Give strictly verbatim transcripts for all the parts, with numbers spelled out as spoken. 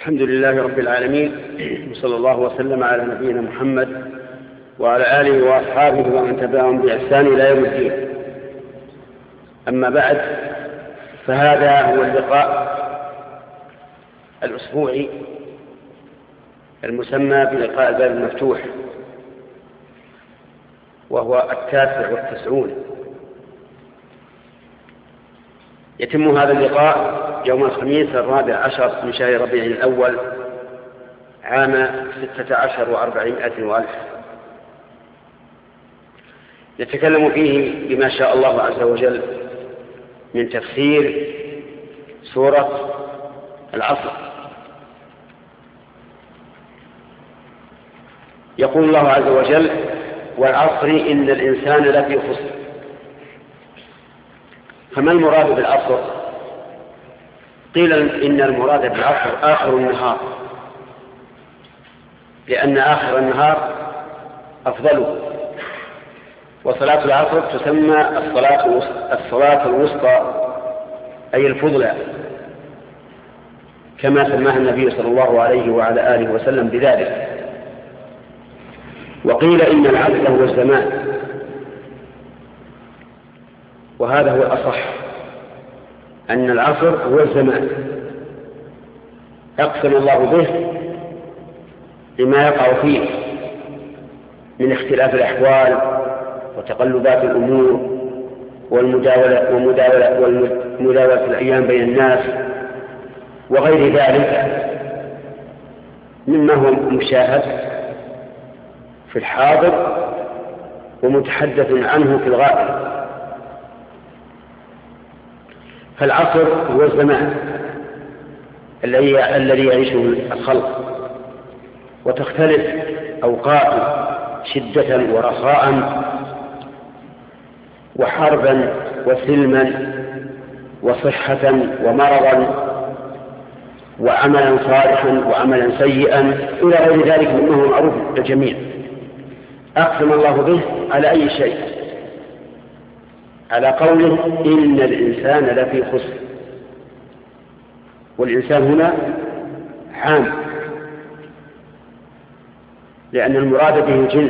الحمد لله رب العالمين، وصلى الله وسلم على نبينا محمد وعلى آله وأصحابه ومن تبعهم بإحسان إلى يوم الدين. أما بعد، فهذا هو اللقاء الأسبوعي المسمى بلقاء الباب المفتوح، وهو التاسع والتسعون. يتم هذا اللقاء يوم الخميس الرابع عشر من شهر ربيع الأول عام ستة عشر وأربعمائة وألف. نتكلم فيه بما شاء الله عز وجل من تفسير سورة العصر. يقول الله عز وجل: والعصر إن الإنسان لفي خسر. فما المراد بالعصر؟ قيل إن المراد بالعصر آخر النهار، لأن آخر النهار أفضله، وصلاة العصر تسمى الصلاة الصلاة الوسطى أي الفضلى، كما سماها النبي صلى الله عليه وعلى آله وسلم بذلك. وقيل إن العصر هو الزمان، وهذا هو الأصح، أن العصر هو الزمان أقسم الله به لما يقع فيه من اختلاف الأحوال وتقلبات الأمور والمداولة ومداولة والمداولة الأيام بين الناس وغير ذلك مما هو مشاهد في الحاضر ومتحدث عنه في الغائب. فالعصر هو الزمان الذي يعيشه الخلق، وتختلف أوقات شدة ورخاء وحربا وسلما وصحة ومرضا وعملا صالحا وعملا سيئا إلى غير ذلك مما هو معروف للجميع. أقسم الله به على أي شيء؟ على قوله إن الإنسان لفي خسر، والإنسان هنا عام، لأن المراد به الجنس،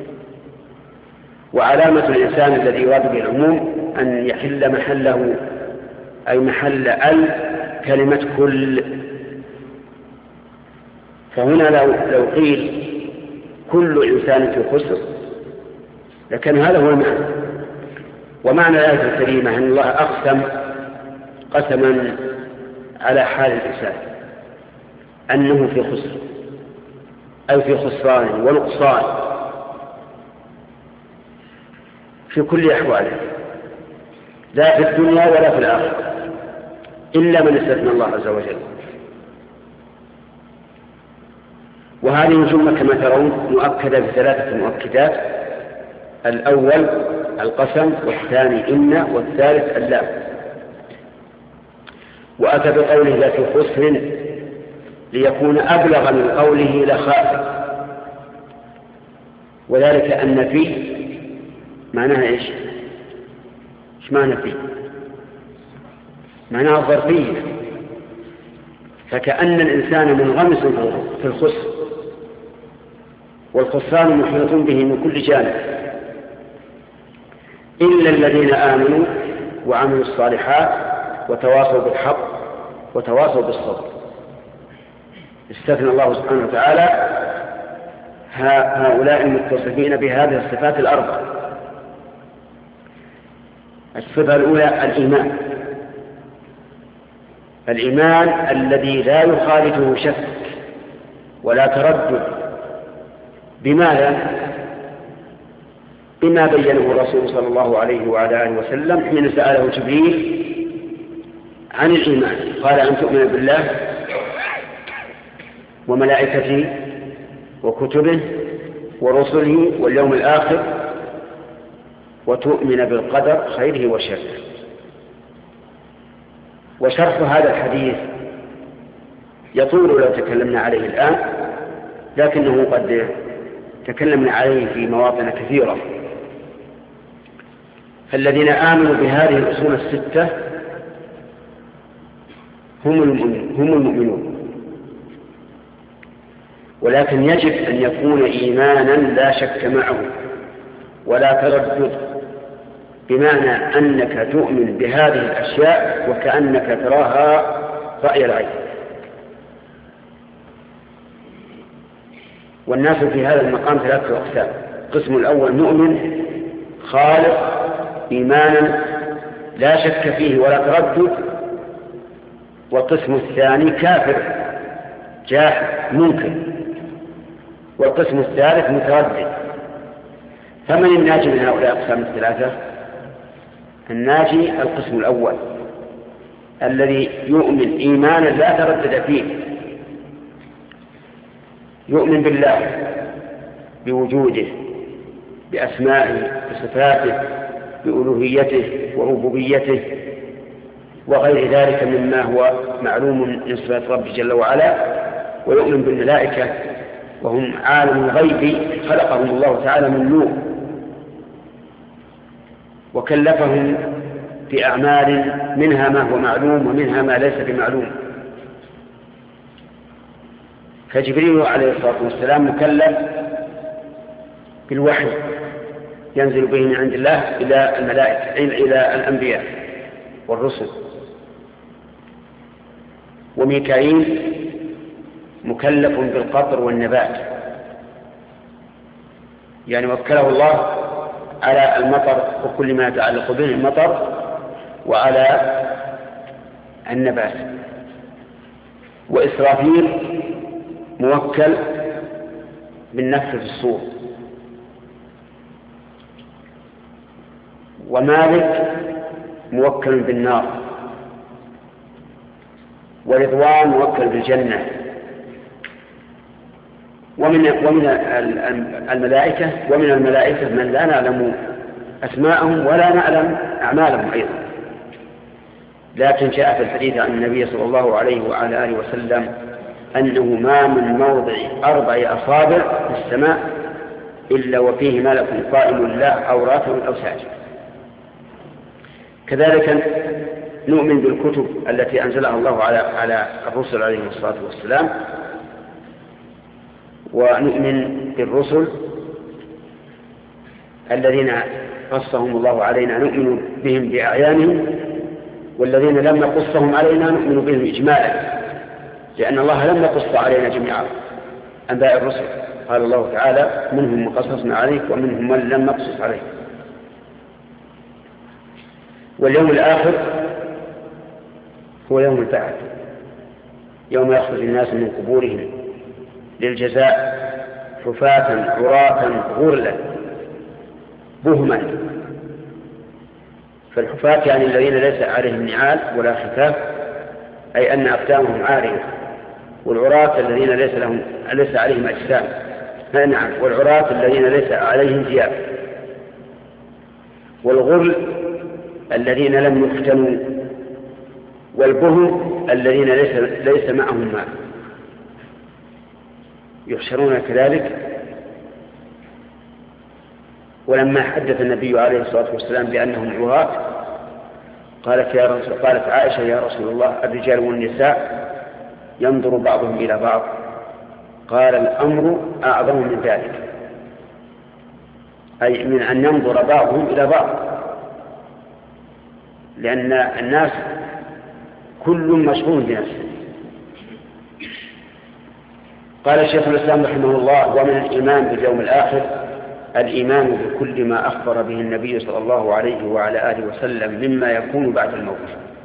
وعلامة الإنسان الذي يراد به العموم أن يحل محله أي محل ال كلمة كل. فهنا لو, لو قيل كل إنسان في خسر لكن هذا هو المعنى. ومعنى الآية الكريمة أن الله أقسم قسما على حال الإنسان أنه في خسر، أي في خسران ونقصان في كل أحواله، لا في الدنيا ولا في الآخرة، إلا من استثنى الله عز وجل. وهذه الجملة كما ترون مؤكدة بثلاثة مؤكدات: الأول القسم، والثاني إن، والثالث اللام. وأتى بقوله لا في خسر ليكون أبلغ من قوله لخاسر، وذلك أن فيه معناها إيش؟ إيش معنى فيه؟ معناها الظرفية، فكأن الإنسان منغمس في الخسر، والخسران محيط به من كل جانب، إلا الذين آمنوا وعملوا الصالحات وتواصوا بالحق وتواصوا بالصبر. استثنى الله سبحانه وتعالى هؤلاء المتصفين بهذه الصفات الأربع. الصفة الأولى الإيمان، الإيمان الذي لا يخالفه شك ولا تردد. بماذا؟ بما بينه الرسول صلى الله عليه وعلى آله وسلم حين سأله جبريل عن الإيمان، قال: أن تؤمن بالله وملائكته وكتبه ورسله واليوم الآخر وتؤمن بالقدر خيره وشره. وشرح هذا الحديث يطول لو تكلمنا عليه الآن، لكنه قد تكلمنا عليه في مواطن كثيرة. فالذين آمنوا بهذه الأصول الستة هم المؤمنون ولكن يجب أن يكون إيمانا لا شك معه ولا تردد، بمعنى أنك تؤمن بهذه الأشياء وكأنك تراها رأي العين. والناس في هذا المقام ثلاثة أقسام: القسم الأول مؤمن خالص إيمانا لا شك فيه ولا تردد، والقسم الثاني كافر جاحد منكر، والقسم الثالث متردد. فمن الناجي من هؤلاء الأقسام الثلاثة؟ الناجي القسم الأول الذي يؤمن إيمانا لا تردد فيه، يؤمن بالله بوجوده بأسمائه بصفاته بألوهيته وربوبيته وغير ذلك مما هو معلوم من صفات ربه جل وعلا، ويؤمن بالملائكة وهم عالم الغيب خلقهم الله تعالى من نور وكلفهم بأعمال منها ما هو معلوم ومنها ما ليس بمعلوم. فجبريل عليه الصلاة والسلام مكلف بالوحي ينزل به من عند الله إلى الملائكة إلى الأنبياء والرسل، وميكائيل مكلف بالقطر والنبات، يعني وكله الله على المطر وكل ما يتعلق به المطر وعلى النبات. وإسرافيل موكل بالنفخ في الصور. ومالك موكل بالنار. ورضوان موكل بالجنة. ومن ومن الملائكة ومن الملائكة من لا نعلم أسماءهم ولا نعلم أعمالهم أيضا، لكن جاء في الحديث عن النبي صلى الله عليه وعلى آله وسلم أنه ما من موضع أربع أصابع في السماء إلا وفيه ملك قائم لا أو راكع أو ساجد. كذلك نؤمن بالكتب التي أنزلها الله على على الرسل عليهم الصلاة والسلام، ونؤمن بالرسل الذين قصهم الله علينا نؤمن بهم بأعيانهم، والذين لم نقصهم علينا نؤمن بهم إجمالا، لأن الله لم يقص علينا جميع أنباء الرسل. قال الله تعالى: منهم من قصصنا عليك ومنهم من لم نقصص عليك. واليوم الآخر هو يوم البعث، يوم يخرج الناس من قبورهم للجزاء حفاة عراة غرلا بهما. فالحفاة يعني الذين ليس عليهم نعال ولا خفاف، أي أن أقدامهم عارية، والعراة الذين ليس لهم ليس عليهم أجسام، نعم، والعراة الذين ليس عليهم ثياب، والغرل الذين لم يفتنوا، والبهم الذين ليس ليس معهم ماء. يحشرون كذلك. ولما حدث النبي عليه الصلاة والسلام بأنهم عراة قالت يا رسول قالت عائشة: يا رسول الله، الرجال والنساء ينظر بعضهم إلى بعض. قال: الأمر أعظم من ذلك، أي من أن ينظر بعضهم إلى بعض، لأن الناس كل مشغول بنفسه. قال الشيخ الإسلام رحمه الله: ومن الإيمان باليوم الآخر الإيمان بكل ما أخبر به النبي صلى الله عليه وعلى آله وسلم مما يكون بعد الموت.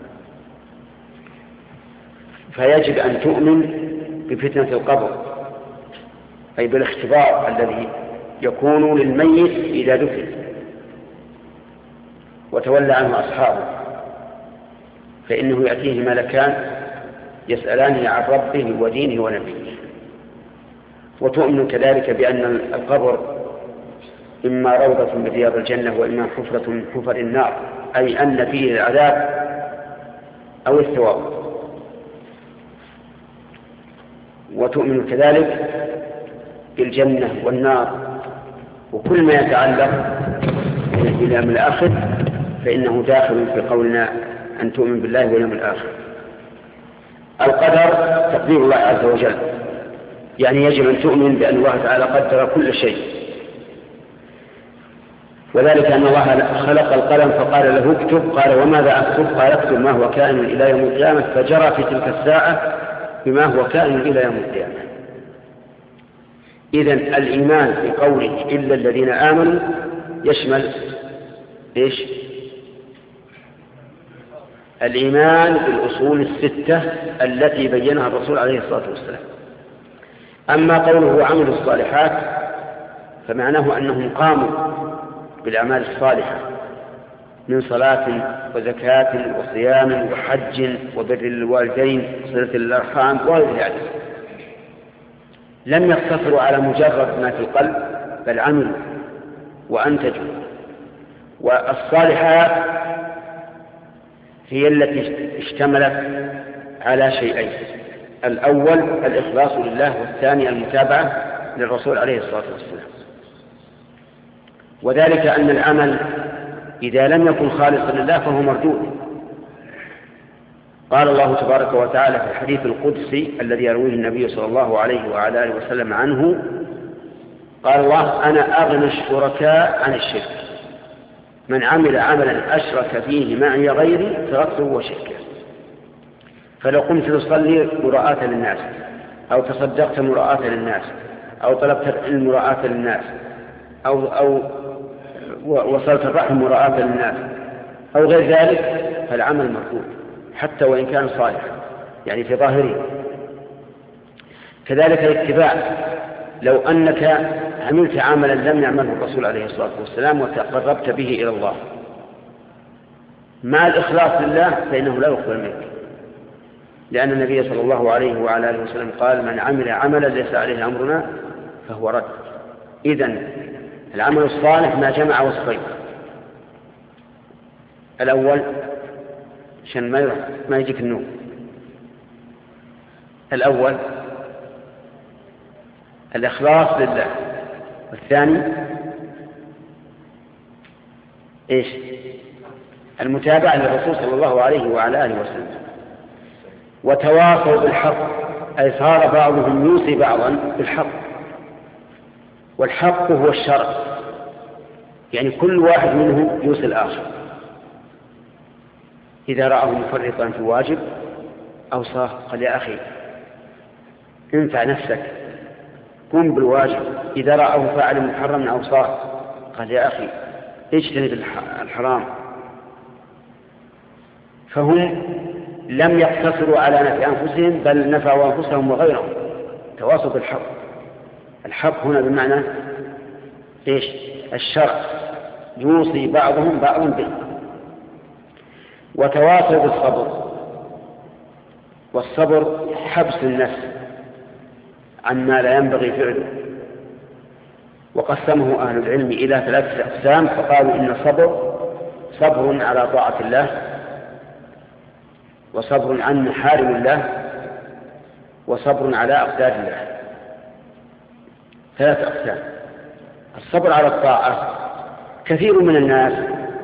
فيجب أن تؤمن بفتنة القبر، أي بالاختبار الذي يكون للميت إذا دفن وتولى عنه أصحابه، فإنه يأتيه ملكان يسألانه عن ربه ودينه ونبيه. وتؤمن كذلك بأن القبر إما روضة من رياض الجنة وإما حفرة من حفر النار، أي أن فيه العذاب أو الثواب. وتؤمن كذلك بالجنة والنار وكل ما يتعلق باليوم الآخر، فإنه داخل في قولنا أن تؤمن بالله واليوم الآخر. القدر تقدير الله عز وجل، يعني يجب أن تؤمن بأن الله تعالى قدر كل شيء، وذلك أن الله خلق القلم فقال له اكتب، قال وماذا أكتب؟ قال اكتب ما هو كائن إلى يوم القيامة، فجرى في تلك الساعة بما هو كائن إلى يوم القيامة. إذن الإيمان بقوله إلا الذين آمنوا يشمل إيش؟ الإيمان بالأصول الستة التي بينها الرسول عليه الصلاة والسلام. أما قوله عملوا الصالحات فمعناه أنهم قاموا بالأعمال الصالحة من صلاة وزكاة وصيام وحج وبر الوالدين وصلة الأرحام وغير ذلك، لم يقتصروا على مجرد ما في القلب بل عملوا وأنتجوا. والصالحات هي التي اشتملت على شيئين: الأول الإخلاص لله، والثاني المتابعة للرسول عليه الصلاة والسلام. وذلك أن العمل إذا لم يكن خالصا لله فهو مردود. قال الله تبارك وتعالى في الحديث القدسي الذي يرويه النبي صلى الله عليه وعلى آله وسلم عنه، قال الله: أنا أغنى الشركاء عن الشرك، من عمل عملا أشرك فيه معي غيري تركته وشركه. فلو قمت تصلي مراءة للناس، أو تصدقت مراءة للناس، أو طلبت العلم مراءة للناس، أو, أو وصلت الرحم مراءة للناس، أو غير ذلك، فالعمل مردود حتى وإن كان صالحا، يعني في ظاهره. كذلك الاتباع، لو أنك عملت عملا لم يعمله الرسول عليه الصلاة والسلام وتقربت به إلى الله مع الإخلاص لله فإنه لا يقبل منك، لأن النبي صلى الله عليه وعلى آله وسلم قال: من عمل عملا ليس عليه أمرنا فهو رد. إذن العمل الصالح ما جمع وصفين: الأول عشان ما ما يجيك النوم، الأول الإخلاص لله، والثاني إيش؟ المتابعة للرسول صلى الله عليه وعلى آله وسلم. وتواصوا بالحق، أي صار بعضهم يوصي بعضا بالحق، والحق هو الشرع، يعني كل واحد منهم يوصي الآخر. إذا رآه مفرطا في واجب أوصاه، قال: يا أخي انفع نفسك، قم بالواجب. إذا رآه فاعل محرم أوصاه، قال: يا أخي اجتنب الحرام. فهم لم يقتصروا على نفع أنفسهم بل نفعوا أنفسهم وغيرهم، تواصوا بالحق. الحق هنا بمعنى إيش؟ الشرع، يوصي بعضهم بعضا به. وتواصوا بالصبر، والصبر حبس النفس عما لا ينبغي فعله. وقسمه أهل العلم إلى ثلاثة أقسام، فقالوا إن الصبر صبر على طاعة الله، وصبر عن محارم الله، وصبر على أقدار الله. ثلاثة أقسام. الصبر على الطاعة، كثير من الناس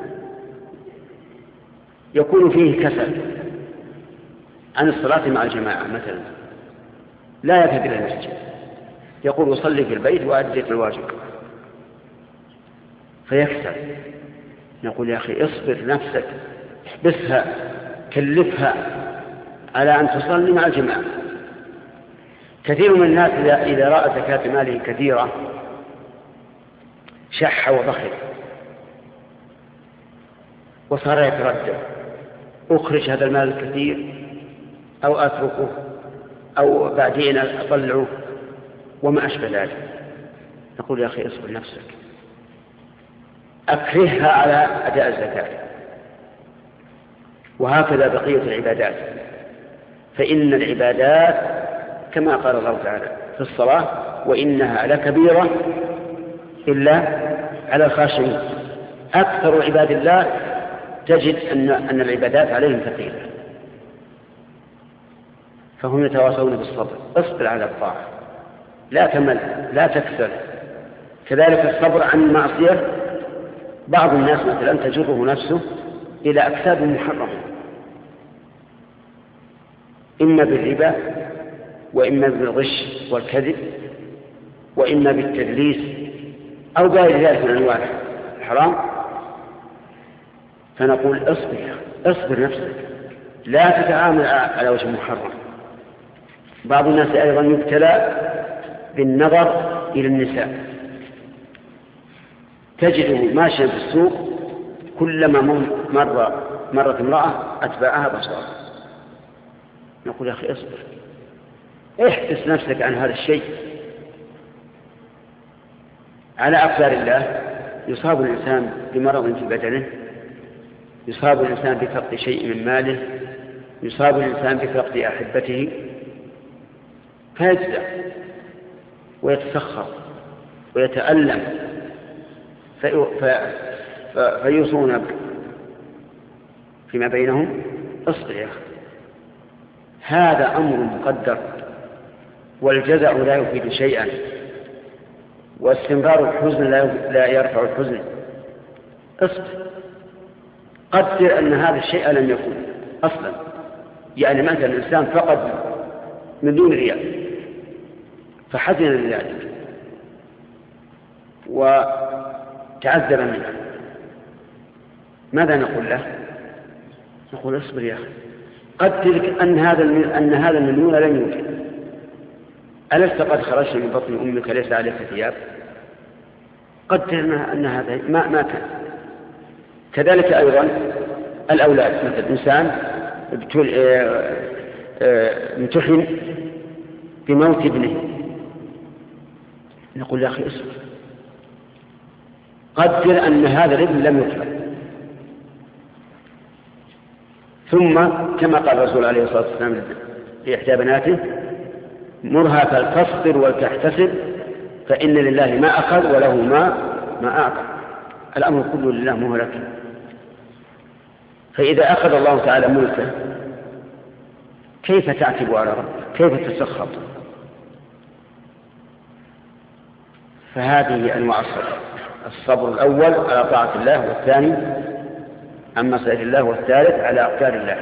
يكون فيه كسل عن الصلاة مع الجماعة مثلا، لا يذهب إلى المسجد، يقول: أصلي في البيت وأديت الواجب، فيكسل. نقول: يا أخي اصبر نفسك، احبسها، كلفها على أن تصلي مع الجماعة. كثير من الناس إذا رأى زكاة ماله كثيرة شح وبخل، وصار يتردد: أخرج هذا المال الكثير أو أتركه أو بعدين أطلعه وما أشبه ذلك. نقول: يا أخي اصبر نفسك، أكرهها على أداء الزكاة. وهكذا بقية العبادات، فإن العبادات كما قال الله تعالى في الصلاة: وإنها لكبيرة إلا على الخاشعين. أكثر عباد الله تجد أن, أن العبادات عليهم ثقيلة، فهم يتواصلون بالصبر. اصبر على الطاعة، لا تمل، لا تكسل. كذلك الصبر عن المعصية، بعض الناس مثلا تجره نفسه إلى أكساب محرمة، إما بالربا وإما بالغش والكذب وإما بالتدليس أو غير ذلك من أنواع الحرام، فنقول اصبر اصبر نفسك، لا تتعامل على وجه محرم. بعض الناس أيضا يبتلى بالنظر إلى النساء، تجده ماشيا في السوق كلما مر مرت امرأة أتبعها بصرها. نقول يا أخي اصبر، احبس نفسك عن هذا الشيء. على أقدار الله يصاب الإنسان بمرض في بدنه، يصاب الإنسان بفقد شيء من ماله، يصاب الإنسان بفقد أحبته، فيجزع ويتسخر ويتألم في... في... فيوصون فيما بينهم اصبر يا أخي، هذا أمر مقدر، والجزع لا يفيد شيئا، واستمرار الحزن لا يرفع الحزن. اصبر، قدر أن هذا الشيء لم يكن أصلا. يعني مثلا الإنسان فقد مليون ريال فحزن لذلك وتعذب منه، ماذا نقول له؟ نقول اصبر يا أخي، قدر أن هذا أن هذا المليون لم يوجد. ألست قد خرجت من بطن أمك ليس عليك ثياب؟ قدر أن هذا ما ما كان. كذلك أيضا الأولاد، مثل إنسان امتحن بموت ابنه، نقول يا أخي اصبر، قدر أن هذا الابن لم يطلق. ثم كما قال الرسول عليه الصلاة والسلام في إحدى بناته: مرها فلتصبر ولتحتسب فإن لله ما أخذ وله ما ما أعطى. الأمر كله لله مهلك. فإذا أخذ الله تعالى ملكه كيف تعتب على ربك؟ كيف تسخط؟ فهذه أنواع الصبر: الصبر الأول على طاعة الله، والثاني عن معصية الله، والثالث على أقدار الله.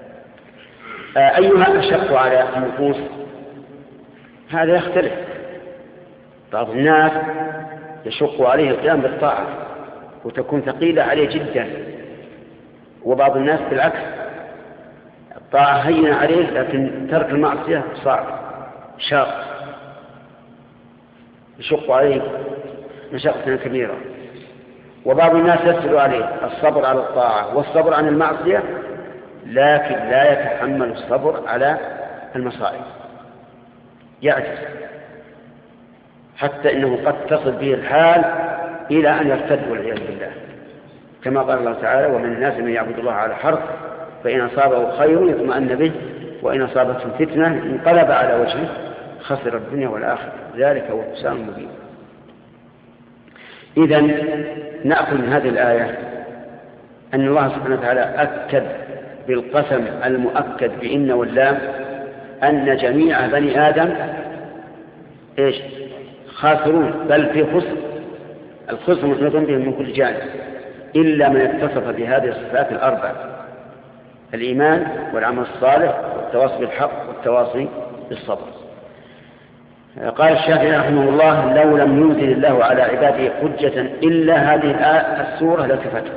أيها أشق على النفوس؟ هذا يختلف. بعض الناس يشق عليه القيام بالطاعة وتكون ثقيلة عليه جدا، وبعض الناس بالعكس، الطاعة هينة عليه لكن ترك المعصية صعب شاق، يشق عليه مشقة كبيرة. وبعض الناس يسهل عليه الصبر على الطاعة والصبر عن المعصية، لكن لا يتحمل الصبر على المصائب، يعجز، حتى إنه قد تصل به الحال إلى أن يرتد والعياذ بالله، كما قال الله تعالى: ومن الناس من يعبد الله على حرف فإن أصابه خير يطمئن به وإن أصابته فتنة انقلب على وجهه خسر الدنيا والآخرة، ذلك هو الخسران المبين. إذن نأخذ من هذه الآية أن الله سبحانه وتعالى أكد بالقسم المؤكد بإن واللام أن جميع بني آدم إيش؟ خاسرون، بل في خسر، الخسر محيط بهم من كل جانب، إلا من اتصف بهذه الصفات الأربع: الإيمان والعمل الصالح والتواصي بالحق والتواصي بالصبر. قال الشافعي رحمه الله: لو لم ينزل الله على عباده حجة إلا هذه السورة لكفتهم،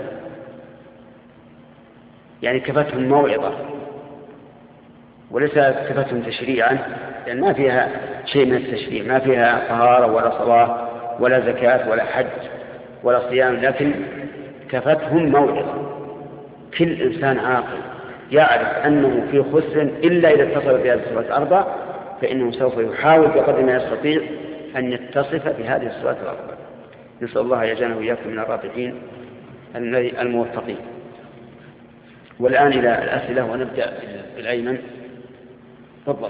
يعني كفتهم موعظة وليس كفتهم تشريعا، لأن ما فيها شيء من التشريع، ما فيها طهارة ولا صلاة ولا زكاة ولا حج ولا صيام، لكن كفتهم موعظة. كل إنسان عاقل يعرف أنه في خسر إلا إذا اتصل بهذه الصفات الأربع، فإنه سوف يحاول بقدر ما يستطيع أن يتصف بهذه الصفات الأربع. نسأل الله يجعلنا وإياكم من الرابحين الموفقين. والآن إلى الأسئلة، ونبدأ بالأيمن. تفضل.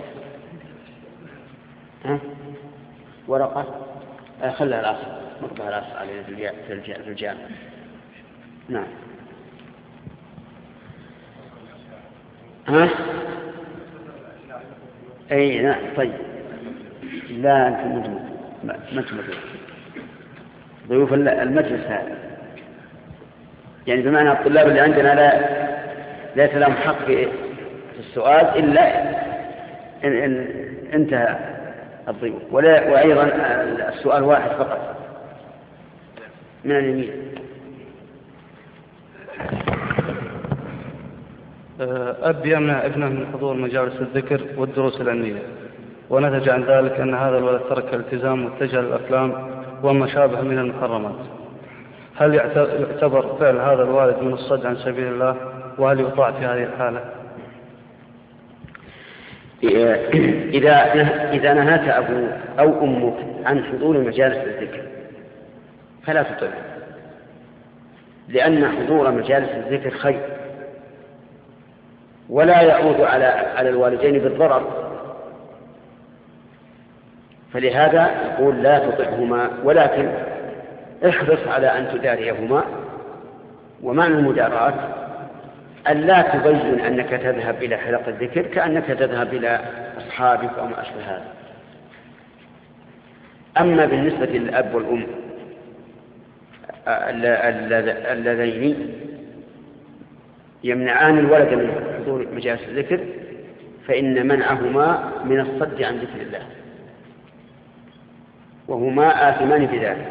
ها؟ ورقة آه خلها الأصل، نقطها الأصل علينا في الجامع. نعم. ها؟ أي نعم. طيب، لا أنت مجمع ما تمجمع ضيوف المجلس هذا، يعني بمعنى الطلاب اللي عندنا لا ليس لهم حق في السؤال إلا إن, إن, انتهى الضيوف. ولا وأيضا السؤال واحد فقط من اليمين. أب يمنع ابنه من حضور مجالس الذكر والدروس العلمية، ونتج عن ذلك أن هذا الولد ترك الالتزام واتجه للأفلام وما شابه من المحرمات. هل يعتبر فعل هذا الوالد من الصد عن سبيل الله؟ وهل يطاع في هذه الحالة؟ إذا إذا نهاك أبوك أو أمك عن حضور مجالس الذكر فلا تطع، لأن حضور مجالس الذكر خير ولا يعود على على الوالدين بالضرر، فلهذا يقول لا تطعهما، ولكن احرص على أن تداريهما. ومعنى المداراة أن لا تبين أنك تذهب إلى حلقة الذكر كأنك تذهب إلى أصحابك أو ما أشبه هذا. أما بالنسبة للأب والأم اللذين يمنعان الولد من حضور مجالس الذكر فإن منعهما من الصد عن ذكر الله، وهما آثمان بذلك.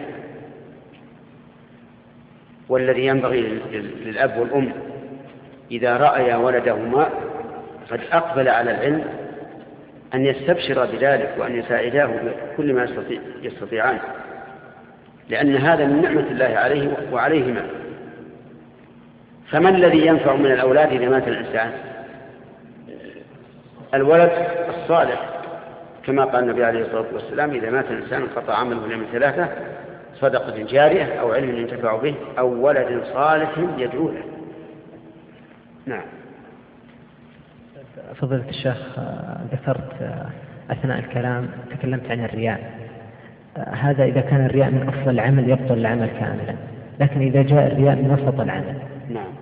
والذي ينبغي للأب والأم إذا رأيا ولدهما قد أقبل على العلم أن يستبشر بذلك وأن يساعداه بكل ما يستطيعان، لأن هذا من نعمة الله عليه وعليهما. فما الذي ينفع من الأولاد إذا مات الإنسان؟ الولد الصالح، كما قال النبي عليه الصلاة والسلام: إذا مات الإنسان انقطع عمله إلا من ثلاثة: صدقة جارية أو علم ينتفع به أو ولد صالح يدعو له. نعم. فضيلة الشيخ، ذكرت أثناء الكلام تكلمت عن الرياء. هذا إذا كان الرياء من أفضل العمل يبطل العمل كاملا، لكن إذا جاء الرياء من وسط العمل. نعم.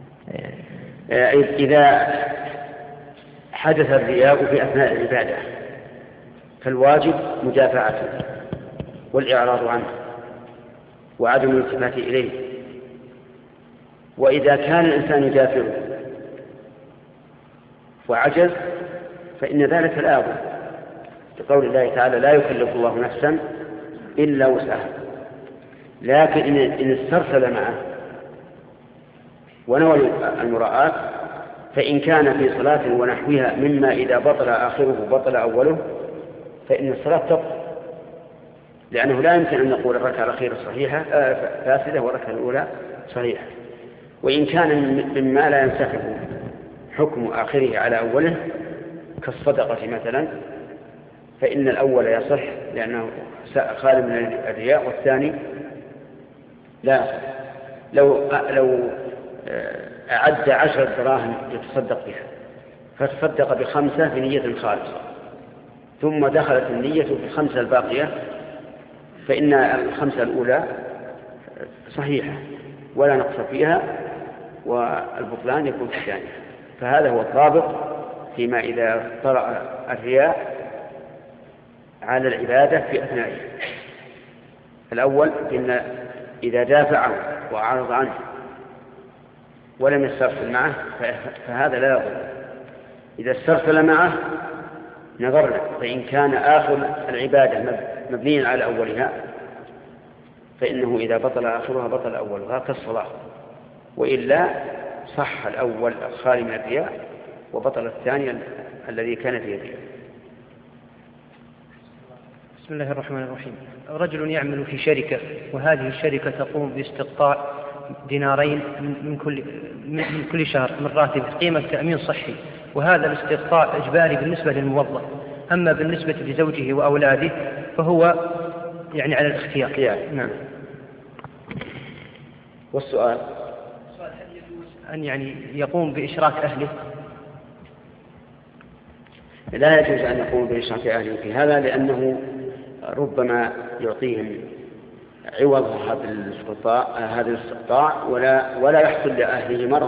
إذا حدث الرياء في أثناء العبادة فالواجب مدافعته والإعراض عنه وعدم الالتفات إليه. وإذا كان الإنسان يدافعه وعجز فإن ذلك لا يضر، لقول الله تعالى: لا يكلف الله نفسا إلا وسعها. لكن إن استرسل معه ونوى المراءة فإن كان في صلاة ونحوها مما إذا بطل آخره بطل أوله فإن الصلاة تبطل، لأنه لا يمكن أن نقول الركعة الأخيرة صحيحة فاسدة والركعة الأولى صحيحة. وإن كان مما لا ينسحب حكم آخره على أوله كالصدقة مثلا فإن الأول يصح لأنه خالي من الرياء، والثاني لا يصح. لو لو أعد عشر دراهم يتصدق بها فتصدق بخمسة بنية خالصة ثم دخلت النية في الخمسة الباقية فإن الخمسة الأولى صحيحة ولا نقص فيها والبطلان يكون في الثانية. فهذا هو الضابط فيما إذا طرأ الرياء على العبادة في أثنائه. الأول إن إذا دافعه وأعرض عنه ولم يسترسل معه فهذا لا يضر. إذا استرسل معه نظرنا، فإن كان آخر العبادة مبنيا على أولها فإنه إذا بطل آخرها بطل أولها كالصلاة، وإلا صح الأول الخالي من الرياء وبطل الثاني الذي كان فيه الرياء. بسم الله الرحمن الرحيم. رجل يعمل في شركة وهذه الشركة تقوم باستقطاع دينارين من كل من كل شهر من راتب قيمة تأمين صحي، وهذا الاستقطاع إجباري بالنسبة للموظف، أما بالنسبة لزوجه وأولاده فهو يعني على الاختيار. نعم. والسؤال هل يجوز أن يعني يقوم بإشراك أهله؟ لا يجوز أن يقوم بإشراك أهله في هذا، لأنه ربما يعطيهم عوض هذا الاستقطاع هذا الاستقطاع ولا ولا يحصل لأهله مرض،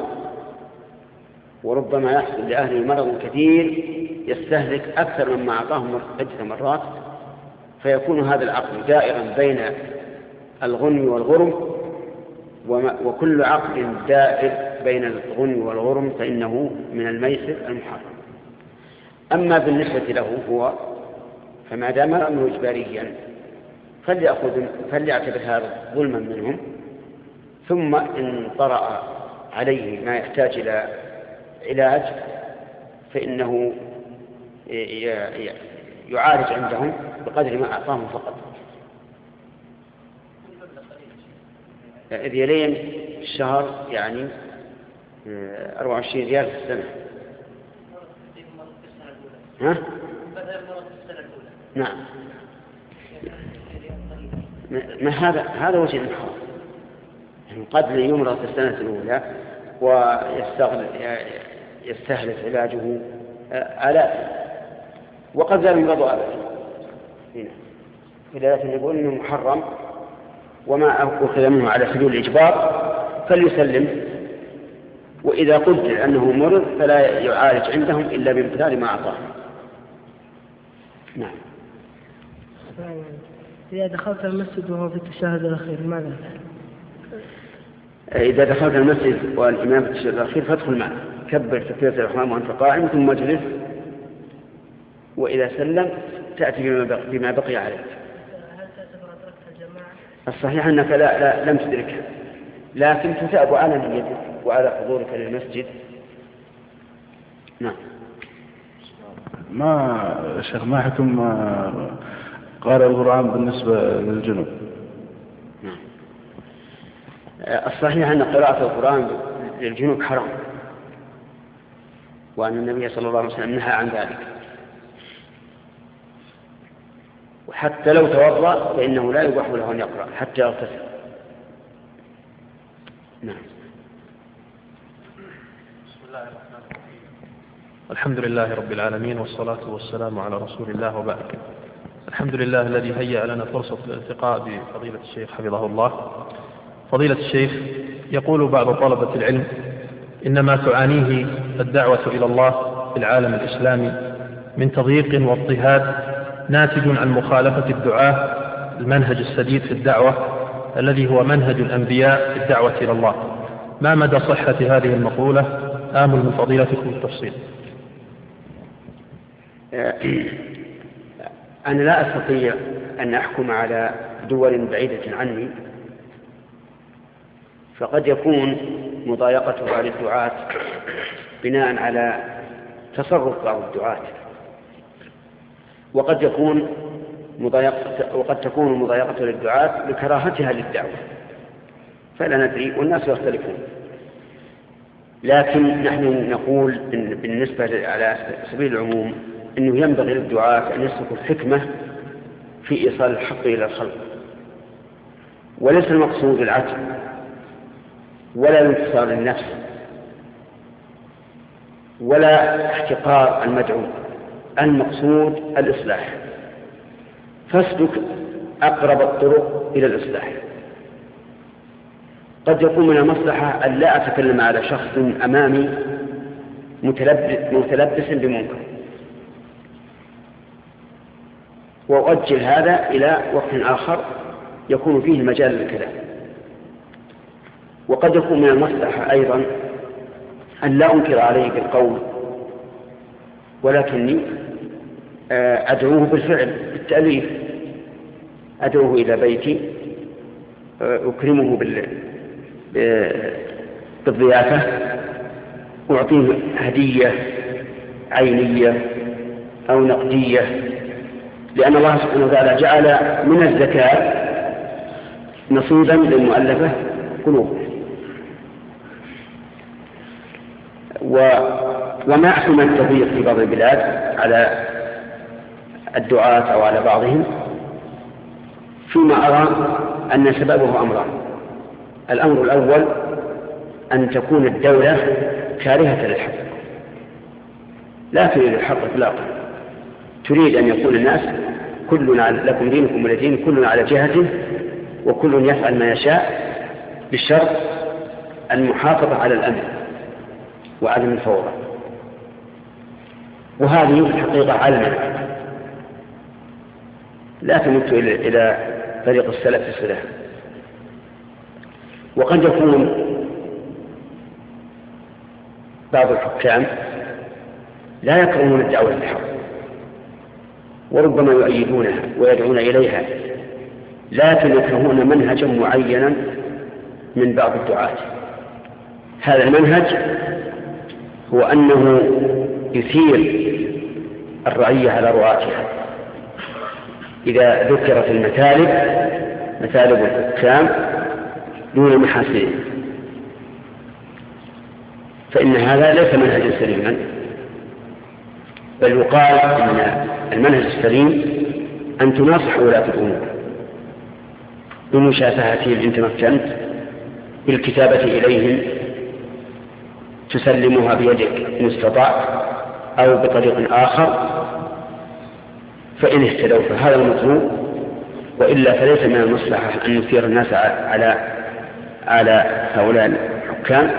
وربما يحصل لأهله مرض كثير يستهلك أكثر مما أعطاهم عدة مرات، فيكون هذا العقد دائرا بين الغنم والغرم، وكل عقد دائر بين الغنم والغرم فإنه من الميسر المحرم. أما بالنسبة له هو فما دام الأمر إجباريا فليأخذ فليعتبر هذا ظلما منهم، ثم إن طرأ عليه ما يحتاج إلى علاج فإنه يعالج عندهم بقدر ما أعطاهم فقط. ريالين في الشهر يعني أربعة وعشرين ريال في السنة. ها؟ نعم. ما هذا هذا وجه الحرام. يعني قد يمرض في السنة الأولى ويستهلك علاجه آلاف، وقد لا يمرض أبدا. هنا إذا نقول إنه محرم وما أخذ منه على سبيل الإجبار فليسلم، وإذا قدر أنه مرض فلا يعالج عندهم إلا بامتثال ما أعطاهم. نعم. إذا دخلت المسجد وهو في التشهد الأخير ماذا؟ إذا دخلت المسجد والإمام في التشهد الأخير فادخل معه، كبر تكبيرة الإحرام وأنت قائم ثم اجلس، وإذا سلم تأتي بما بقي عليك. هل تعتبر أدركت الجماعة؟ الصحيح أنك لا, لا لم تدركها، لكن تتعب على نيتك وعلى حضورك للمسجد. نعم. ما شيخ ما حكم قارئ القرآن بالنسبة للجنوب؟ نعم. الصحيح أن قراءة القرآن للجنوب حرام، وأن النبي صلى الله عليه وسلم نهى عن ذلك، وحتى لو توضأ فإنه لا يباح له أن يقرأ حتى يغتسل. نعم. بسم الله الرحمن الرحيم. الحمد لله رب العالمين والصلاة والسلام على رسول الله وبعد. الحمد لله الذي هيأ لنا فرصة الالتقاء بفضيلة الشيخ حفظه الله. فضيلة الشيخ، يقول بعض طلبة العلم إن ما تعانيه الدعوة إلى الله في العالم الإسلامي من تضييق واضطهاد ناتج عن مخالفة الدعاة المنهج السديد في الدعوة الذي هو منهج الأنبياء في الدعوة إلى الله. ما مدى صحة هذه المقولة؟ آمل من فضيلتكم التفصيل. أنا لا أستطيع أن أحكم على دول بعيدة عني، فقد يكون مضايقتها للدعاة بناء على تصرف بعض الدعاة، وقد يكون مضايقة وقد تكون مضايقة للدعاة بكراهتها للدعوة، فلا ندري والناس يختلفون. لكن نحن نقول إن بالنسبة على سبيل العموم أنه ينبغي للدعاة أن يسلكوا الحكمة في إيصال الحق إلى الخلق، وليس المقصود العتب ولا الانتصار للنفس ولا احتقار المدعو، المقصود الإصلاح، فاسلك أقرب الطرق إلى الإصلاح. قد يكون من المصلحة أن لا أتكلم على شخص أمامي متلبس بمنكر، وأؤجل هذا إلى وقت آخر يكون فيه مجال للكلام. وقد يكون من المصلحة أيضا أن لا أنكر عليه بالقول، ولكني أدعوه بالفعل بالتأليف، أدعوه إلى بيتي، أكرمه بالضيافة، أعطيه هدية عينية أو نقدية، لأن الله سبحانه وتعالى جعل من الزكاة نصيبا للمؤلفة قلوب. وما أحسن التضييق في بعض البلاد على الدعاة أو على بعضهم، فيما أرى أن سببه أمران. الأمر الأول أن تكون الدولة كارهة للحق، لا تريد الحق إطلاقا، تريد أن يكون الناس كلنا لكم دينكم ولا دين، كلنا على جهته وكل يفعل ما يشاء، بالشرط المحافظة على الأمن وعدم الفوضى. وهذه الحقيقة علما لا تمت إلى طريق السلف الصالح. وقد يكون بعض الحكام لا يكرهون الدعوة للحق، وربما يؤيدونها ويدعون إليها، لكن يكرهون منهجا معينا من بعض الدعاة. هذا المنهج هو أنه يثير الرعية على رعاتها. إذا ذكرت المثالب مثالب الحكام دون محاسنهم فإن هذا ليس منهجا سليما، بل يقال إن المنهج السليم أن تناصح ولاة الأمور بمشافهتهم إن تمكنت، بالكتابة إليهم تسلمها بيدك إن استطعت أو بطريق آخر، فإن اهتدوا فهذا المطلوب، وإلا فليس من المصلحة أن نثير الناس على على هؤلاء الحكام،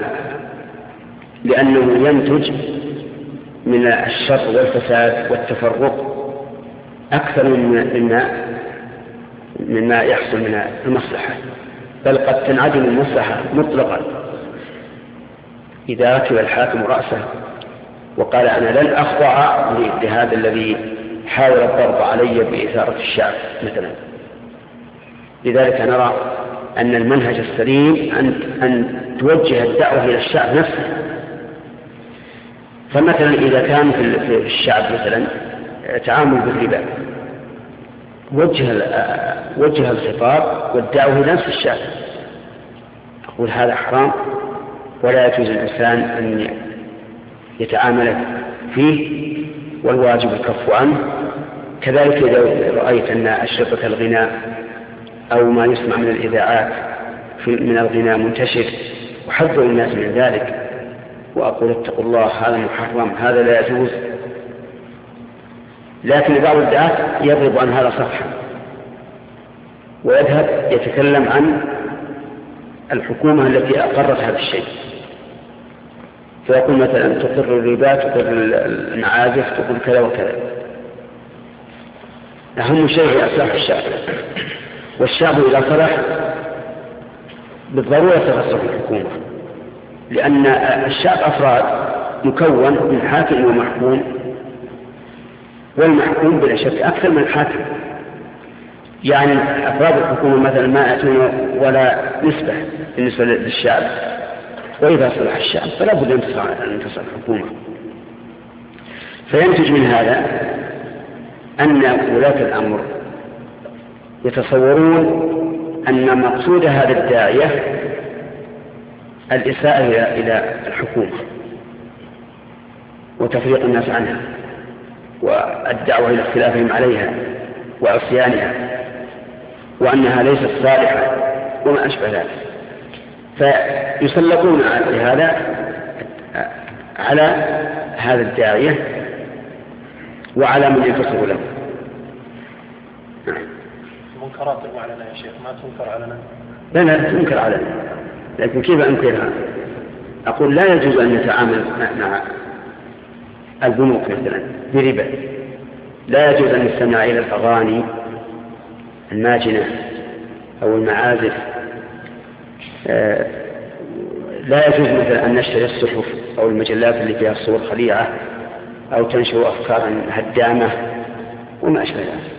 لأنه ينتج من الشر والفساد والتفرق أكثر مما مما يحصل من المصلحة، بل قد تنعدم المصلحة مطلقا إذا ركب الحاكم رأسه وقال أنا لن أخضع لهذا الذي حاول الضرب علي بإثارة الشعب مثلا. لذلك نرى أن المنهج السليم أن, أن توجه الدعوة إلى الشعب نفسه. فمثلا إذا كان في الشعب مثلا تعامل بالربا، وجه وجه الخطاب والدعوة إلى نفس الشعب، أقول هذا حرام ولا يجوز الإنسان أن يتعامل فيه والواجب الكف عنه. كذلك إذا رأيت أن أشرطة الغناء أو ما يسمع من الإذاعات من الغناء منتشر وحذر الناس من ذلك، وأقول اتقوا الله هذا محرم هذا لا يجوز. لكن بعض الدعاة يضرب عن هذا صفحا ويذهب يتكلم عن الحكومة التي أقرت هذا الشيء، فيقول مثلا تقر الربا تقر المعازف تقر كذا وكذا. أهم شيء هي إصلاح الشعب، والشعب إذا صلح بالضرورة تغصب الحكومة، لأن الشعب أفراد مكون من حاكم ومحكوم، والمحكوم بلا شك أكثر من الحاكم. يعني أفراد الحكومة مثلا ما يأتون ولا نسبة بالنسبة للشعب، وإذا صلح الشعب فلا بد أن تصلح الحكومة. فينتج من هذا أن ولاة الأمر يتصورون أن مقصود هذا الداعية الإساءة إلى الحكومة وتفريق الناس عنها والدعوة إلى اختلافهم عليها وعصيانها، وأنها ليست صالحة وما أشبه ذلك. فيسلطون لهذا على هذا الداعية وعلى من ينتصر له. منكرات المعلنة يا شيخ ما تنكر علنا؟ لا لا تنكر علنا، لكن كيف أنكرها؟ أقول لا يجوز أن نتعامل مع البنوك مثلا بربا، لا يجوز أن نستمع إلى الأغاني الماجنة أو المعازف، لا يجوز مثلا أن نشتري الصحف أو المجلات اللي فيها صور خليعة أو تنشر أفكارا هدامة وما أشبه ذلك.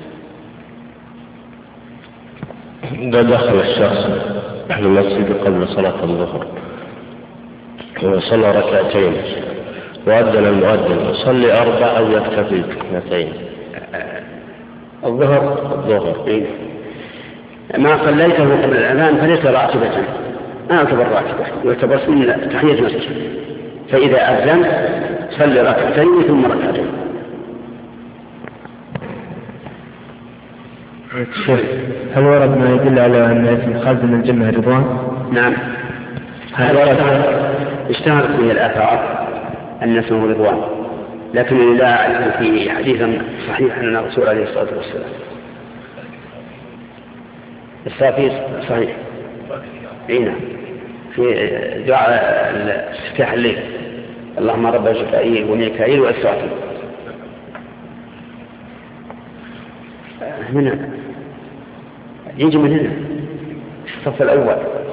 إذا دخل الشخص نحن المسجد قبل صلاة الظهر وصلى ركعتين وأذن المؤذن يصلي أربع أو يكتفي باثنتين؟ الظهر الظهر إيه؟ ما صليته قبل الأذان فليس راتبة، ما يعتبر راتبة، يعتبر سنة تحية مسجد. فإذا أذن صلي ركعتين ثم ركعتين. الشيخ هل ورد ما يدل على أن اسم خالد بن الجنة رضوان؟ نعم، هذا اشتهرت به الآثار أن اسمه رضوان، لكن لا أعلم فيه حديثا صحيحا عن الرسول عليه الصلاة والسلام. الصافي صحيح عينا في دعاء استفتاح الليل اللهم رب جبرائيل وميكائيل وإسرافيل. هنا يجي من هنا الصف الأول.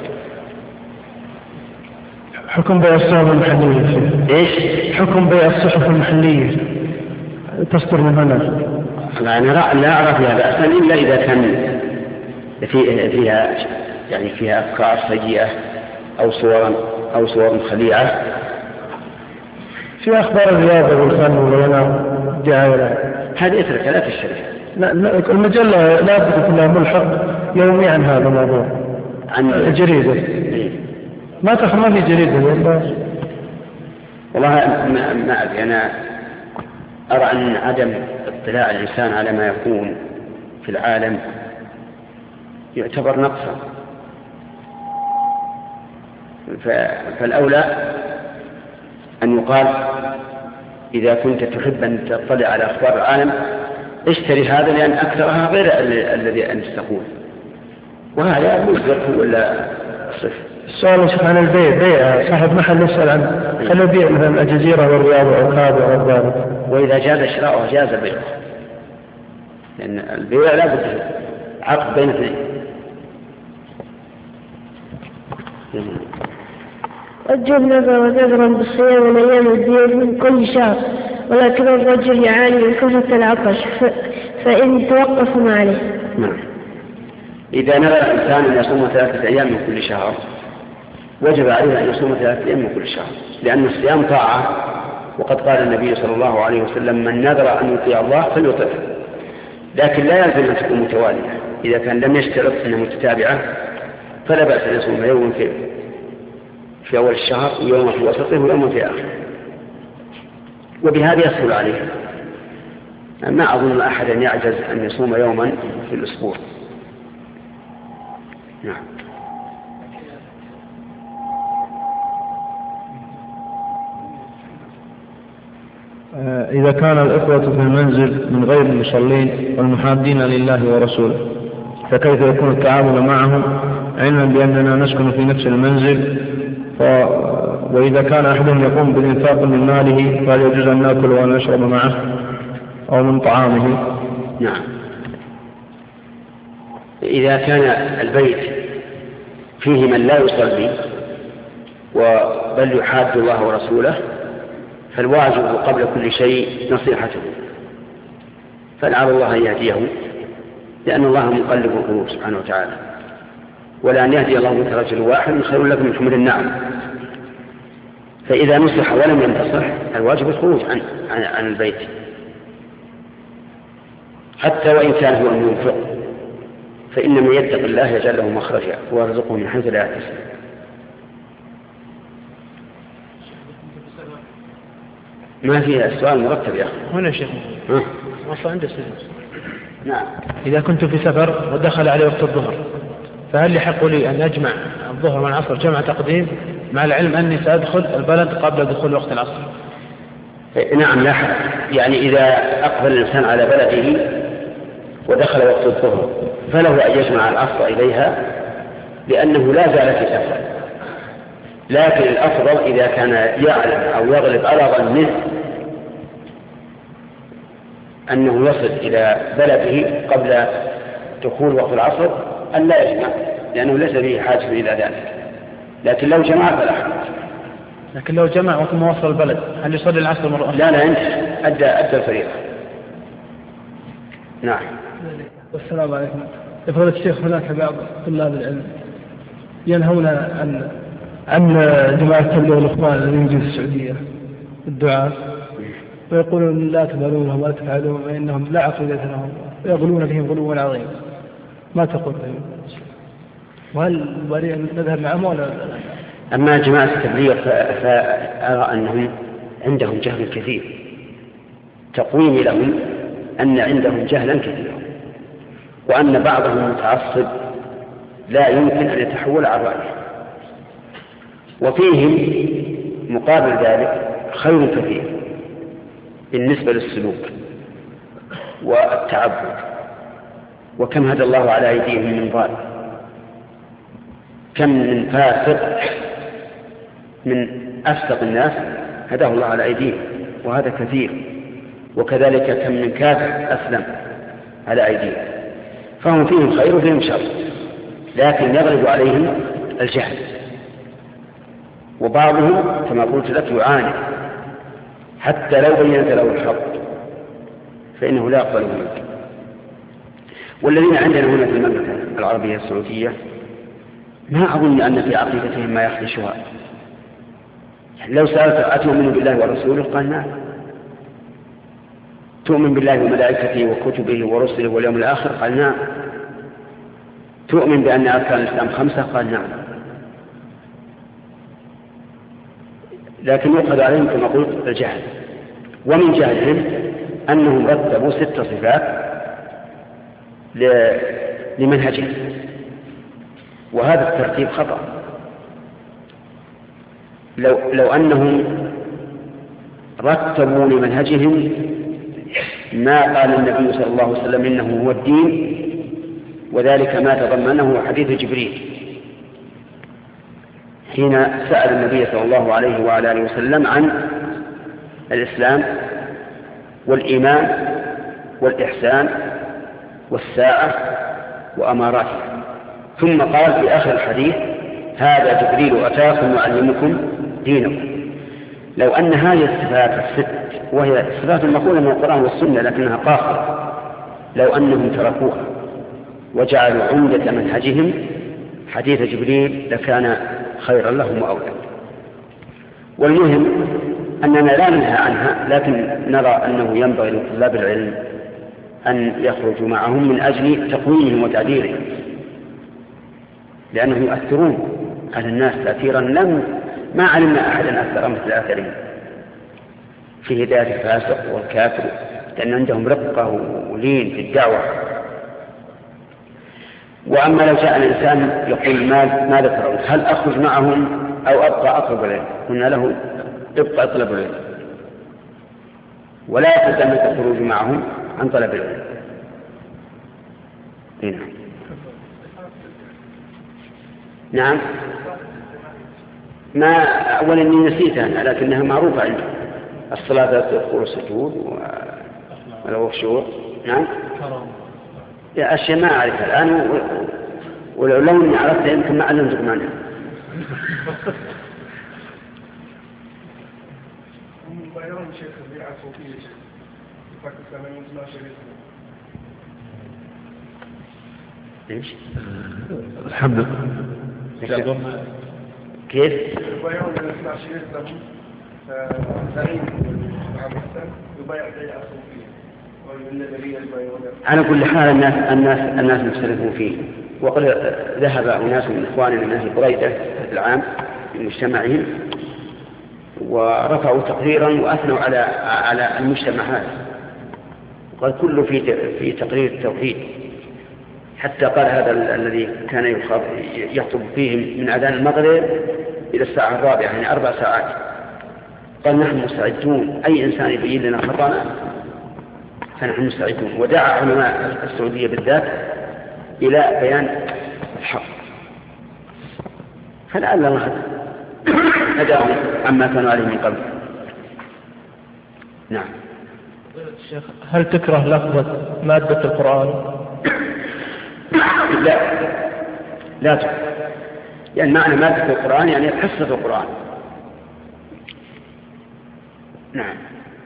حكم بيع الصحف المحلية. إيش؟ حكم بيع الصحف المحلية تصدر من هنا أنا لا أرى فيها بأسا إلا إذا كان فيها يعني فيها أفكار سيئة أو صور أو صور خليعة. في أخبار الرياضة والفن والغناء دعاية هذه اترك لا تشتري. لا لا المجلة لا بد أنها ملحق يومي عن هذا الموضوع عن الجريدة. ما تخ ما في جريدة والله. والله ما ما أدري أنا أرى أن عدم اطلاع الإنسان على ما يكون في العالم يعتبر نقصا، فالأولى أن يقال إذا كنت تحب أن تطلع على أخبار العالم اشتري هذا لأن أكثرها غير الذي أنت تقول، وهذا مصدر ولا صفر. السؤال شوف عن البيع، بيع صاحب محل يسأل عن خلوا بيع مثلا الجزيرة والرياض والعقاب والضابط، وإذا جاز شراؤه جاز بيعه، لأن البيع لا بد عقد بين اثنين. رجل نذر ونذرا بالصيام من أيام البيض من كل شهر، ولكن الرجل يعاني من كثرة العطش فإن توقف ما عليه. نعم. إذا نذر الإنسان أن يصوم ثلاثة أيام من كل شهر وجب عليه أن يصوم ثلاثة أيام من كل شهر، لأن الصيام طاعة، وقد قال النبي صلى الله عليه وسلم من نذر أن يطيع الله فليطعه، لكن لا يلزم أن تكون متوالية. إذا كان لم يشترط أنها متتابعة فلا بأس أن يصوم يوم في في أول الشهر ويوم في وسطه ويوم في آخره، وبهذا يسهل عليه. ما أظن أحدا يعجز أن يصوم يوما في الأسبوع. نعم. إذا كان الإخوة في المنزل من غير المصلين والمحادين لله ورسوله فكيف يكون التعامل معهم علما بأننا نسكن في نفس المنزل؟ ف... وإذا كان أحدهم يقوم بالإنفاق من ماله فهل يجوز أن نأكل ونشرب معه أو من طعامه؟ نعم. إذا كان البيت فيه من لا يصلي بل يحاد الله ورسوله فالواجب قبل كل شيء نصيحته، فلعل الله أن يهديه، لأن الله مقلب القلوب سبحانه وتعالى، ولا أن يهدي الله مثل رجل واحد خير لكم من حمر النعم. فإذا نصح ولم ينتصح الواجب الخروج عن, عن, عن البيت، حتى وإن كان هو أن ينفق، فإن من يتق الله يجعل له مخرجا ويرزقه من حيث لا يحتسب. ما في السؤال مرتب يا أخي. هنا شيخ أصلا عنده سؤال. نعم. إذا كنت في سفر ودخل علي وقت الظهر فهل يحق لي أن أجمع الظهر والعصر جمع تقديم مع العلم أني سأدخل البلد قبل دخول وقت العصر؟ نعم لا حق. يعني إذا أقبل الإنسان على بلده ودخل وقت الظهر فله أن يجمع العصر إليها لأنه لا زال في سفر، لكن الأفضل إذا كان يعلم أو يغلب على ظنه أنه يصل إلى بلده قبل دخول وقت العصر أن لا يجمع، لأنه ليس به حاجة إلى ذلك. لكن لو جمع فلا حرج. لكن لو جمع وقت ما وصل البلد هل يصلي العصر مرة أخرى؟ لا لا أنت أدى أدى الفريضة. نعم. والسلام عليكم. يفضل الشيخ هناك بعض طلاب العلم ينهون عن عن جماعة تبليغ الإخوان الذين يجوا في السعودية الدعاء، ويقولون لا تبالونهم ولا تفعلون فإنهم لا عقيدة لهم ويغلون فيهم غلوا عظيما. ما تقول فيهم؟ وهل نذهب معهم ولا؟ أما جماعة التبليغ فأرى أنهم عندهم جهل كثير، تقويمي لهم أن عندهم جهلا كثيرا، وأن بعضهم متعصب لا يمكن أن يتحول عن رأيه، وفيهم مقابل ذلك خير كثير بالنسبة للسلوك والتعبد. وكم هدى الله على أيديهم من ضال، كم من فاسق من أفسق الناس هداه الله على أيديهم، وهذا كثير. وكذلك كم من كافر أسلم على أيديهم، فهم فيهم خير وفيهم شر، لكن يغلب عليهم الجهل. وبعضهم كما قلت لك يعاني حتى لو بينت له الحق فإنه لا يقبله منك. والذين عندنا هنا في المملكة العربية السعودية ما أظن أن في عقيدتهم ما يخدشها. لو سألت أتؤمن بالله ورسوله قال نعم. تؤمن بالله وملائكته وكتبه ورسله واليوم الآخر قال نعم. تؤمن بأن أركان الإسلام خمسة قال نعم. لكن يؤخذ عليهم كما قلت الجهل، ومن جهلهم أنهم رتبوا ست صفات لمنهجهم، وهذا الترتيب خطأ. لو, لو أنهم رتبوا لمنهجهم ما قال النبي صلى الله عليه وسلم إنه هو الدين، وذلك ما تضمنه حديث جبريل حين سأل النبي صلى الله عليه وعلى آله وسلم عن الإسلام والإيمان والإحسان والساعة وأماراتها، ثم قال في آخر الحديث هذا جبريل أتاكم يعلمكم دينكم. لو أن هذه الصفات الست وهي الصفات المقولة من القرآن والسنة لكنها قاصرة، لو أنهم تركوها وجعلوا عمدة منهجهم حديث جبريل لكان خيرا لهم وأولى. والمهم أننا لا ننهى عنها، لكن نرى أنه ينبغي لطلاب العلم أن يخرجوا معهم من أجل تقويمهم وتعديلهم، لأنهم يؤثرون على الناس تأثيرا لم ما علمنا أحدا أثر مثل آثرهم في هداية الفاسق والكافر، لأن عندهم رقة ولين في الدعوة. وأما لو جاء الإنسان يقول ماذا ترون، هل أخرج معهم أو أبقى أطلب العلم؟ قلنا له ابقى أطلب العلم، ولا يتدمك الخروج معهم عن طلب العلم. هنا. نعم، ما أولا إني نسيتها أنا، لكنها معروفة عندي. الصلاة تدخل السجود والخشوع. نعم، يا أشياء ما أعرفها الآن، ولو لو إني عرفتها يمكن ما علمتك معناها. ليش؟ الحمد لله. كيف؟ على كل حال الناس الناس الناس مختلفون فيه، وقد ذهب أناس من إخواننا من أهل بريدة العام في مجتمعهم ورفعوا تقريرا وأثنوا على على المجتمع هذا، وقال كله في في تقرير التوحيد، حتى قال هذا الذي كان يخطب فيهم من أذان المغرب إلى الساعة الرابعة يعني أربع ساعات، قال نحن مستعدون، أي إنسان يبين لنا خطأنا فنحن مستعدون. ودعا علماء السعودية بالذات إلى بيان الحق، فلعل الله هداهم عما كانوا عليه من قبل. نعم. الشيخ، هل تكره لفظة مادة القرآن؟ لا لا تكره، يعني معنى مادة القرآن يعني حصة القرآن. نعم.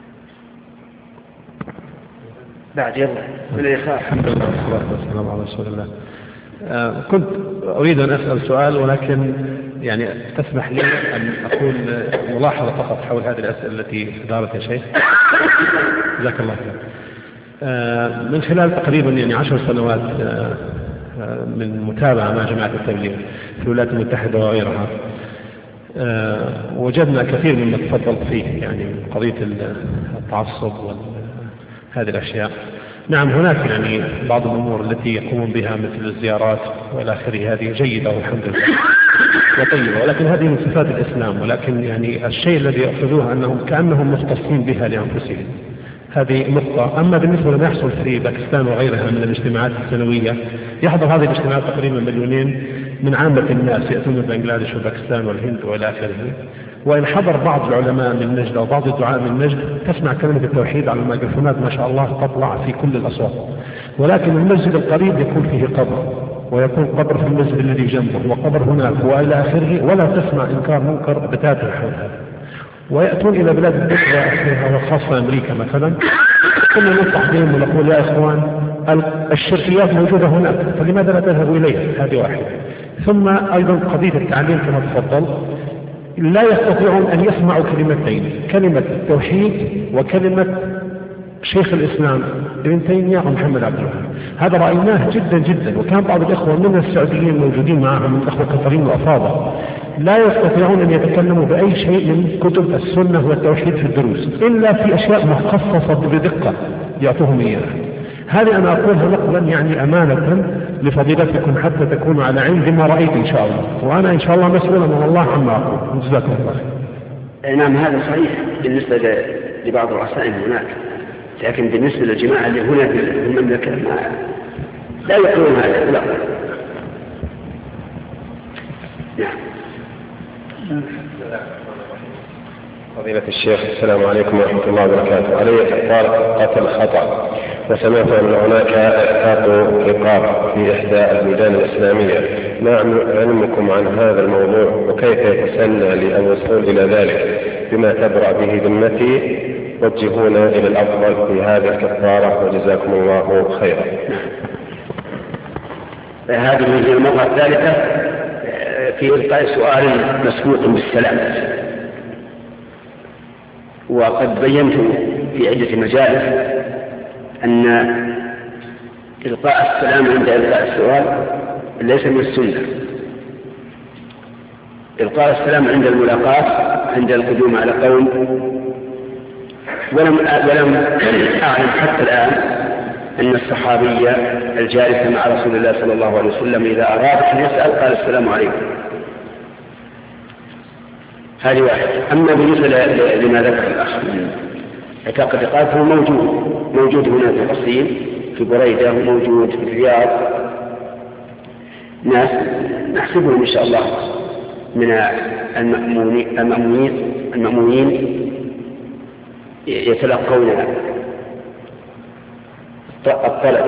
بعد يلا من الإخاء. الحمد لله والصلاة والسلام على رسول الله. آه كنت أريد أن أسأل سؤال، ولكن يعني تسمح لي أن أقول ملاحظة فقط حول هذه الأسئلة التي دارت يا شيخ. جزاك الله خير. آه من خلال تقريبا يعني عشر سنوات آه من متابعة مع جماعة التبليغ في الولايات المتحدة وغيرها، آه وجدنا كثير مما تفضلت فيه، يعني قضية التعصب وهذه الأشياء. نعم، هناك يعني بعض الأمور التي يقومون بها مثل الزيارات والى اخره، هذه جيدة والحمد لله وطيبة، ولكن هذه من صفات الإسلام. ولكن يعني الشيء الذي يأخذوه أنهم كأنهم مختصين بها لأنفسهم، هذه نقطة. أما بالنسبة لما يحصل في باكستان وغيرها من الاجتماعات السنوية، يحضر هذه الاجتماعات تقريبا مليونين من عامة الناس يأتون من بنغلاديش وباكستان والهند وإلى آخره. وإن حضر بعض العلماء من نجد أو بعض الدعاء من نجد، تسمع كلمة التوحيد على الميكروفونات ما شاء الله تطلع في كل الأصوات، ولكن المسجد القريب يكون فيه قبر، ويكون قبر في المسجد الذي جنبه، وقبر هناك وإلى آخره، ولا تسمع إنكار منكر بتاتا حول هذا. ويأتون إلى بلاد الدول وخاصة أمريكا مثلا، كنا ننصح بهم ونقول يا إخوان الشركيات موجودة هناك، فلماذا لا تذهبوا إليها؟ هذه واحدة. ثم أيضا قضية التعليم كما تفضل، لا يستطيعون أن يسمعوا كلمتين، كلمة التوحيد وكلمة شيخ الإسلام ابن تيمية ومحمد عبد الوهاب. هذا رأيناه جدا جدا، وكان بعض الإخوة من السعوديين الموجودين معهم من الأخوة الكثيرين والأفاضل لا يستطيعون أن يتكلموا بأي شيء من كتب السنة والتوحيد في الدروس إلا في أشياء مخصصة بدقة يعطوهم إياها. هذه أنا أقولها نقلا يعني أمانة لفضيلتكم حتى تكونوا على علم بما رأيت إن شاء الله، وأنا إن شاء الله مسؤول من الله عما أقول. جزاكم الله خير. نعم هذا صحيح بالنسبة لبعض الرؤساء هناك، لكن بالنسبة للجماعة اللي هنا في المملكة ما لا يقولون هذا. لا. نعم. فضيلة الشيخ السلام عليكم ورحمة الله وبركاته. علي إحضار قتل خطأ، وسمعت أن هناك إعتاق رقاب في إحدى البلدان الإسلامية، ما علمكم عن هذا الموضوع وكيف يتسنى لي الوصول إلى ذلك بما تبرأ به ذمتي؟ وجهونا إلى الأفضل في هذه الكفارة وجزاكم الله خيرا. هذه هي المرة الثالثة في إلقاء سؤال مسبوق بالسلام، وقد بينت في عدة مجالس أن إلقاء السلام عند إلقاء السؤال ليس من السنة. إلقاء السلام عند الملاقاة عند القدوم على قوم، ولم ولم أعلم حتى الآن أن الصحابية الجالسة مع رسول الله صلى الله عليه وسلم إذا أراد أن يسأل قال السلام عليكم. هذه واحد. أما بالنسبة لما ذكر الأخ من اعتاق الرقاب فهو موجود موجود هنا في قصيم في بريدة وموجود في الرياض، ناس نحسبهم إن شاء الله من المأمونين المأمونين, المأمونين يتلقون الطلب.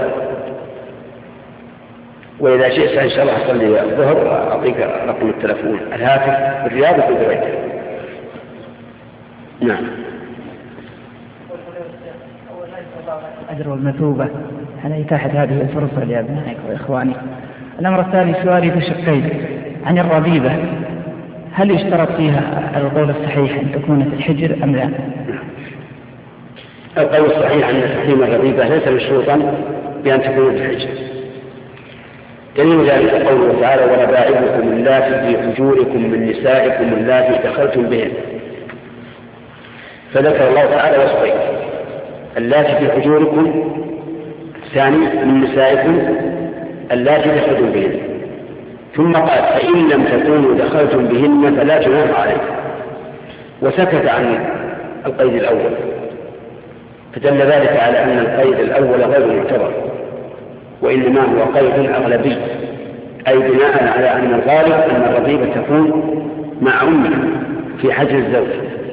وإذا شئت إن شاء الله أصلي الظهر أعطيك رقم التلفون الهاتف بالرياض في بريدة. نعم. الأجر والمثوبة على إتاحة هذه الفرصة لأبنائك وإخوانك. الأمر الثاني سؤالي بشقين عن الربيبة، هل يشترط فيها القول الصحيح أن تكون في الحجر أم لا؟ القول الصحيح أن تحريم الربيبة ليس مشروطا بأن تكون في الحجر. دليل ذلك قوله تعالى: وربائبكم اللاتي في حجوركم من نسائكم اللاتي دخلتم بهن. فذكر الله تعالى وصفين: اللاتي في حجوركم، ثاني من نسائكم اللاتي دخلتم بهن، ثم قال: فإن لم تكونوا دخلتم بهن فلا جناح عليكم. وسكت عن القيد الأول، فدل ذلك على أن القيد الأول غير معتبر، وإنما هو قيد أغلبي، أي بناء على أن الغالب أن الربيبة تكون مع أمها في حجر الزوج.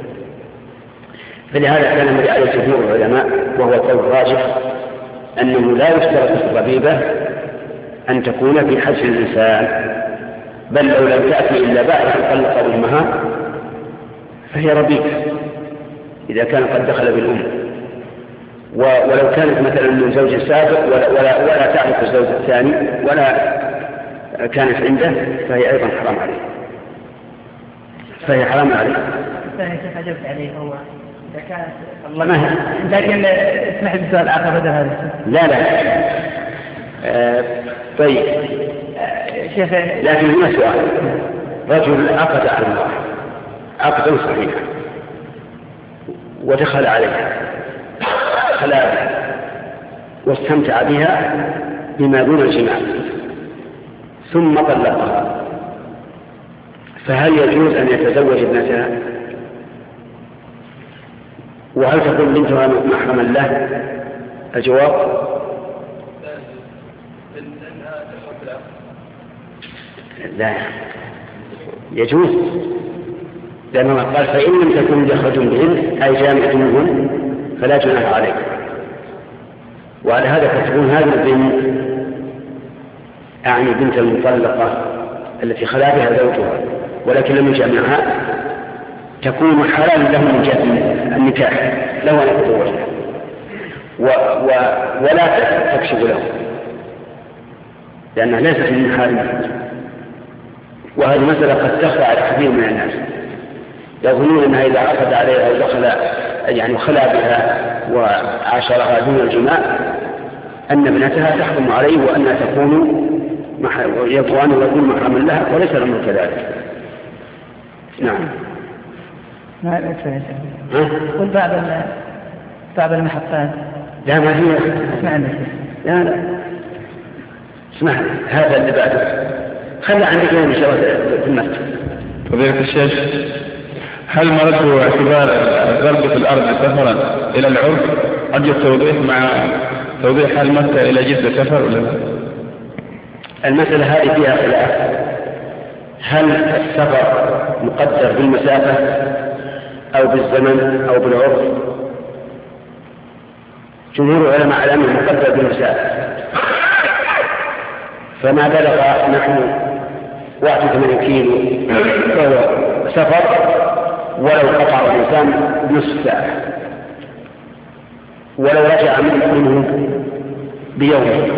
فلهذا كان من رأي جمهور العلماء وهو قول راجح أنه لا يشترط في الربيبة أن تكون في حجر الإنسان، بل لو لم تأتي إلا بعد أن طلق أمها فهي ربيبة إذا كان قد دخل بالأم. ولو كانت مثلا من زوج سابق ولا, ولا, ولا تعرف الزوج الثاني ولا كانت عنده فهي أيضا حرام عليه فهي حرام عليه. كيف أجبت عليه هو إذا كانت الله ما لكن اسمح لي سؤال آخر بدل هذا. لا لا آه طيب آه شيخ، لكن هنا سؤال: رجل عقد على الله عقدا صحيحا ودخل عليها خلاها واستمتع بها بما دون الجماع ثم طلقها، فهل يجوز أن يتزوج ابنتها؟ وهل تكون بنتها محرما له؟ الجواب: لا يجوز، لأنه قال: فإن لم تكن دخلتم بهن أي جامعتموهن فلا جناح عليكم. وعلى هذا كتبون هذه البنت أعني بنت المطلقة التي خلا بها زوجها ولكن لم يجامعها تكون حلالا له من جهة النكاح له أن يتزوجها. و و ولا تكشف له، لأنها ليست من محارمه. وهذه مسألة قد تخفى على كثير من الناس، يظنون أنها إذا عقد عليها ودخل يعني خلا بها وعاشرها دون الجماع أن ابنتها تحكم عليه وأنها تكون يطوان ويكون محرما لها، وليس الأمر كذلك. نعم. ما أدري. قل بعض بعض المحطات. لا ما هي. اسمعني. لا لا. اسمع هذا اللي بعده. خلي عندك يوم إن شاء الله في المسجد. فضيلة الشيخ، هل مرده اعتبار الضرب في الأرض سفرا إلى العرف أرجو التوضيح مع توضيح هل مكة إلى جدة سفر ولا لا؟ المسألة هذه فيها خلاف، هل السفر مقدر بالمسافة أو بالزمن أو بالعرف؟ جمهور العلماء على أنه مقدر بالمسافة، فما بلغ نحو واحد وثمانين كيلو فهو سفر ولو قطع الإنسان نصف ساعة، ولو رجع منه بيوم.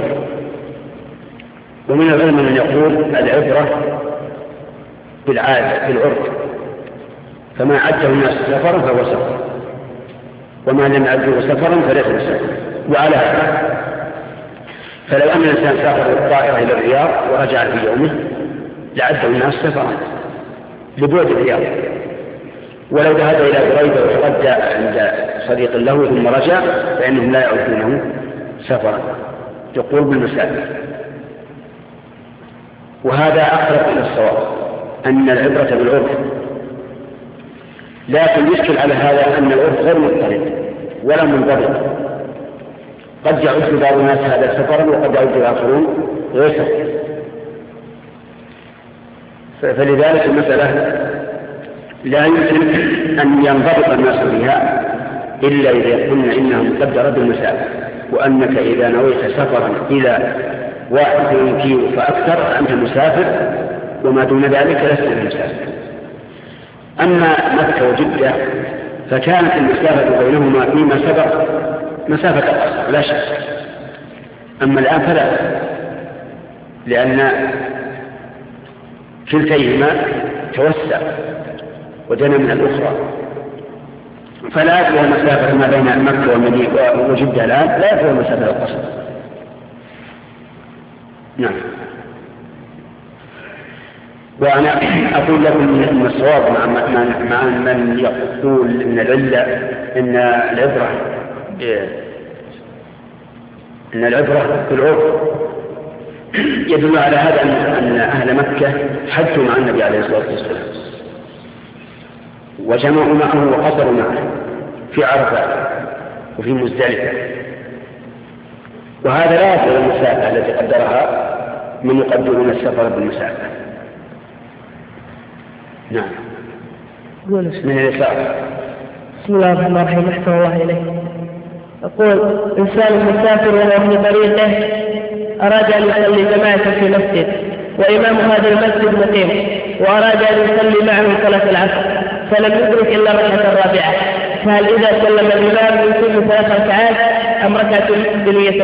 ومن العلم من يقول العبرة بالعادة بالعرف، فما عده الناس سفرا فهو سفر، وما لم يعده سفرا فليس بسفر. وعلى هذا فلو أن الإنسان سافر بالطائرة إلى الرياض ورجع في يومه لعده الناس سفرا لبعد الرياض، ولو ذهب إلى بريدة وتغدى عند صديق له ثم رجع فإنهم لا يعدونه سفرا، يقول بالمسافة. وهذا أقرب إلى الصواب أن العبرة بالعرف، لكن يشكل على هذا أن العرف غير مضطرد ولا منضبط، قد يعد بعض الناس هذا سفرا وقد يعد الآخرون غير سفر. فلذلك المسألة لا يمكن أن ينضبط الناس فيها إلا إذا قلنا إنها مقدرة بالمسافة، وأنك إذا نويت سفرا إلى واحد كيلو فأكثر أنت مسافر، وما دون ذلك لست بمسافر. أما مكة وجدة فكانت المسافة بينهما فيما سبق مسافة أقصر لا شك، أما الآن فلا، لأن كلتيهما توسع ودنا من الأخرى، فلا يكفي المسافة ما بين مكة والمدينة وجدة الآن لا يكفي المسافة القصر. نعم. وأنا أقول لكم أن الصواب مع مع من يقول أن العلة أن العبرة أن العبرة بالعرف يدل على هذا أن أهل مكة حجوا مع النبي عليه الصلاة والسلام وجمعوا معه وقصروا معه في عرفة وفي مزدلفة، وهذا لا يصل المسافة التي قدرها من يقدرون السفر بالمسافة. نعم. من اليسار. بسم الله الرحمن الرحيم. أحسن الله إليك. أقول إنسان مسافر وهو في طريقه أراد أن يصلي جماعة في مسجد وإمام هذا المسجد مقيم وأراد أن يصلي معه صلاة العصر فلم يدرك إلا الركعة الرابعة، فهل إذا سلم الإمام يصلي ثلاث ركعات أم ركعة بنية؟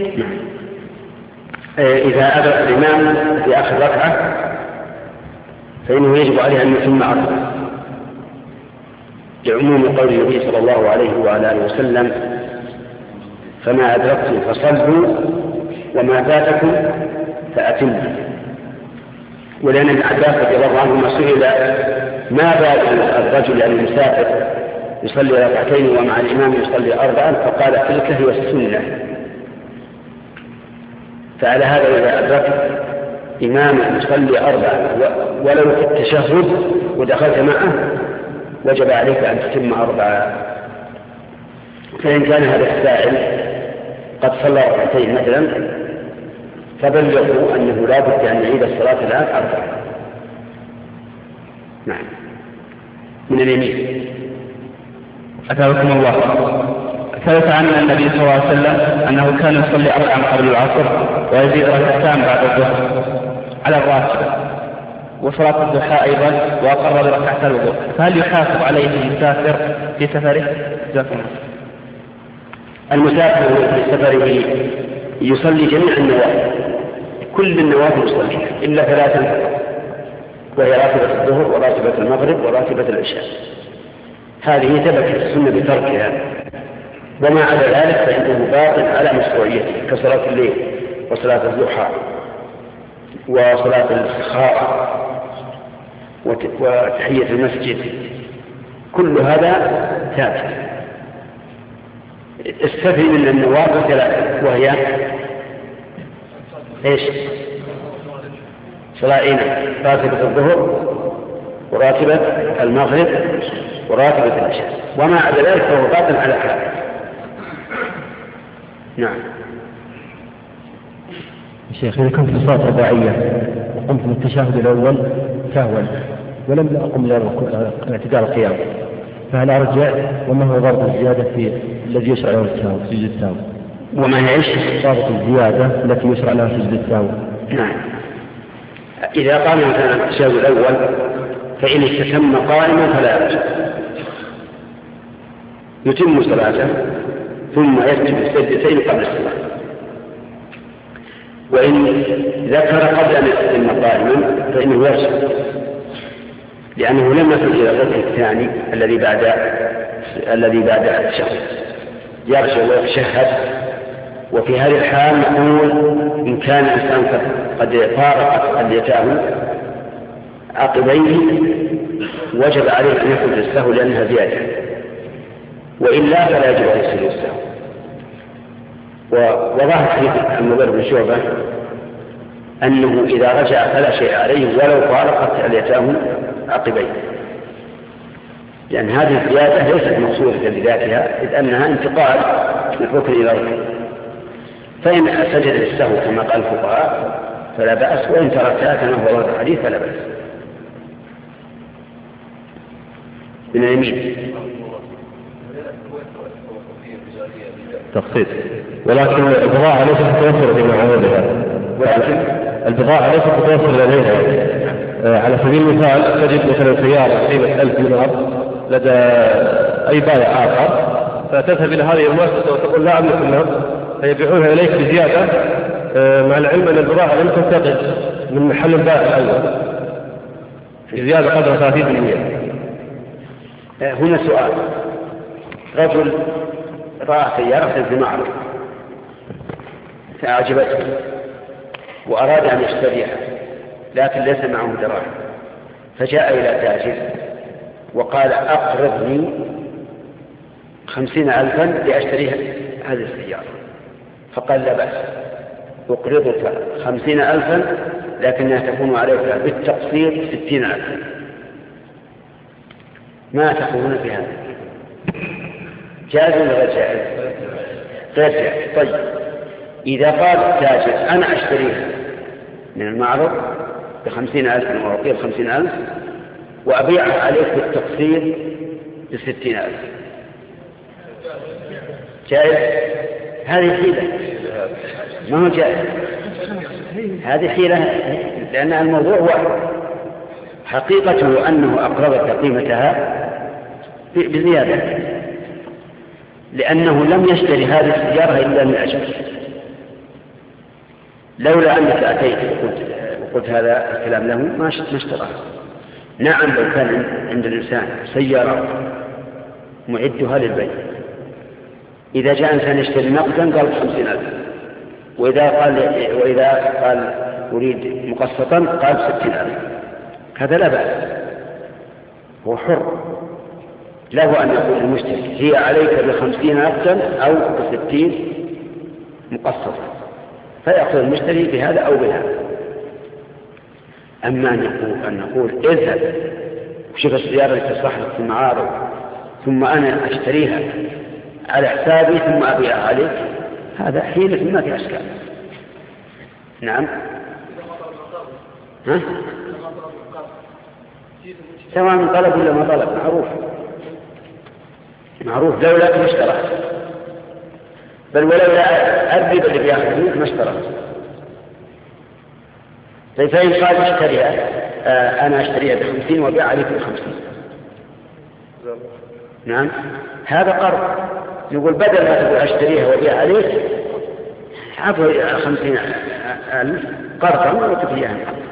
إذا أدرك الإمام في آخر ركعة فإنه يجب عليه أن يتم أربعة، لعموم قول النبي صلى الله عليه وعلى آله وسلم: فما أدركتم فصلوا وما فاتكم فأتموا. ولأن ابن عباس رضي الله عنهما سئل ما بال الرجل المسافر يصلي ركعتين ومع الإمام يصلي أربعا، فقال: تلك هي السنة. فعلى هذا إذا أدركت إماما يصلي أربعا ولو في التشهد ودخلت معه وجب عليك أن تتم أربعة. فإن كان هذا السائل قد صلى ركعتين مثلا فبلغوا أنه لا بد أن يعيد الصلاة الآن أربعة. نعم. من اليمين. أثابكم الله. ثبت عن النبي صلى الله عليه وسلم أنه كان يصلي أربعا قبل العصر ويزيد ركعتان بعد الظهر على الراتبة، وصلاة الضحى أيضا وأقر بركعة الوضوء، فهل يحاسب عليه المسافر في سفره؟ جزاكم الله. المسافر في سفره يصلي جميع النوافل، كل النوافل يصليها إلا ثلاثا فقط، وهي راتبة الظهر وراتبة المغرب وراتبة العشاء. هذه ثبتت السنة بتركها، وما عدا ذلك فإنه باطل على مشروعيته كصلاة الليل وصلاة الضحى وصلاة الاستخارة وتحية المسجد، كل هذا ثابت. استثني من النوافل ثلاثة، وهي ايش؟ صلاتين، راتبة الظهر وراتبة المغرب وراتبة العشاء، وما عدا ذلك فهو باطل على حاله. نعم. شيخ، إذا كنت في صلاة رباعية وقمت من التشهد الأول سهوا ولم أقم لاعتدال القيام، فهل أرجع؟ وما هو ضابط الزيادة في الذي يشرع له السهو سجد السهو؟ وما هي ايش؟ ضابط الزيادة التي يشرع لها سجد السهو. نعم. إذا قام مثلا التشهد الأول فإن استتم قائما فلا يرجع، يتم صلاته ثم يسجد السجدتين قبل الصلاة. وإن ذكر قبل أن يستتم قائما فإنه يرجع، لأنه لم يصل إلى الركن الثاني الذي بعد الذي بعد التشهد، يرجع ويتشهد. وفي هذه الحال نقول إن كان الإنسان قد فارق أليته عقبيه وجب عليه أن يخرج السهو لأنها زيادة، وإلا فلا يجب عليه سجود السهو. وظاهر حديث المغيرة بن شعبة أنه إذا رجع فلا شيء عليه ولو فارقت أليته عقبيه، لأن هذه الزيادة ليست مقصودة بذاتها، إذ أنها انتقال من ركن إلى ركن. فإن سجد للسهو كما قال الفقهاء فلا بأس، وإن تركتها كما هو ورد الحديث فلا بأس. من اليمين تخصيص، ولكن البضاعة ليست متوفرة في معارضها، ولكن البضاعة ليست متوفرة لديها. على سبيل المثال تجد مثلا سيارة قيمة ألف دينار لدى أي بائع آخر، فتذهب إلى هذه المؤسسة وتقول لا أملك النفط، فيبيعونها إليك بزيادة، مع العلم أن البضاعة لم تنتقل من محل البائع الأول بزيادة قدر ثلاثين بالمئة. هنا سؤال: رجل رأى سيارة في معرض فأعجبته وأراد أن يشتريها لكن ليس معه دراهم، فجاء إلى تاجر وقال: أقرضني خمسين ألفا لأشتريها هذه السيارة. فقال: لا بأس، أقرضك خمسين ألفا لكنها تكون عليك بالتقسيط ستين ألفا. ما تقولون في هذا؟ جائز ولا غير جائز؟ غير جائز. طيب، إذا قال التاجر: أنا أشتريها من المعرض بخمسين ألف وأعطيه بخمسين ألف وأبيعها عليك بالتقسيط بستين ألف، جائز؟ هذه حيلة، ما هو جائز، هذه حيلة، لأن الموضوع واحد، حقيقته أنه أقرضت قيمتها بزيادة، لأنه لم يشتري هذه السيارة إلا من أجل. لولا أنك أتيت وقلت, وقلت هذا الكلام له ما اشتراها. نعم، لو كان عند الإنسان سيارة معدها للبيع، إذا جاء إنسان يشتري نقدا قال خمسين ألف، وإذا قال وإذا قال أريد مقسطا قال ستين ألف، هذا لا بأس، هو حر، له أن يقول المشتري: هي عليك بخمسين نقدا أو بستين مقسطا، فيأخذ المشتري بهذا أو بهذا. أما أن نقول, أن نقول اذهب وشوف السيارة اللي تصلح لك في المعارض ثم أنا أشتريها على حسابي ثم أبيعها عليك، هذا حيلة ما في أشكال. نعم. ها؟ سواء من طلب ولا ما طلب، معروف معروف، لولا ما اشترى، بل ولولا الربا اللي بياخذ منك ما اشترى. طيب، فإن قال اشتريها آه أنا أشتريها بخمسين وبيع عليك بخمسين، نعم، هذا قرض يقول بدل ما تقول أشتريها وبيع عليك عفوا خمسين ألف قرضا وتفيها.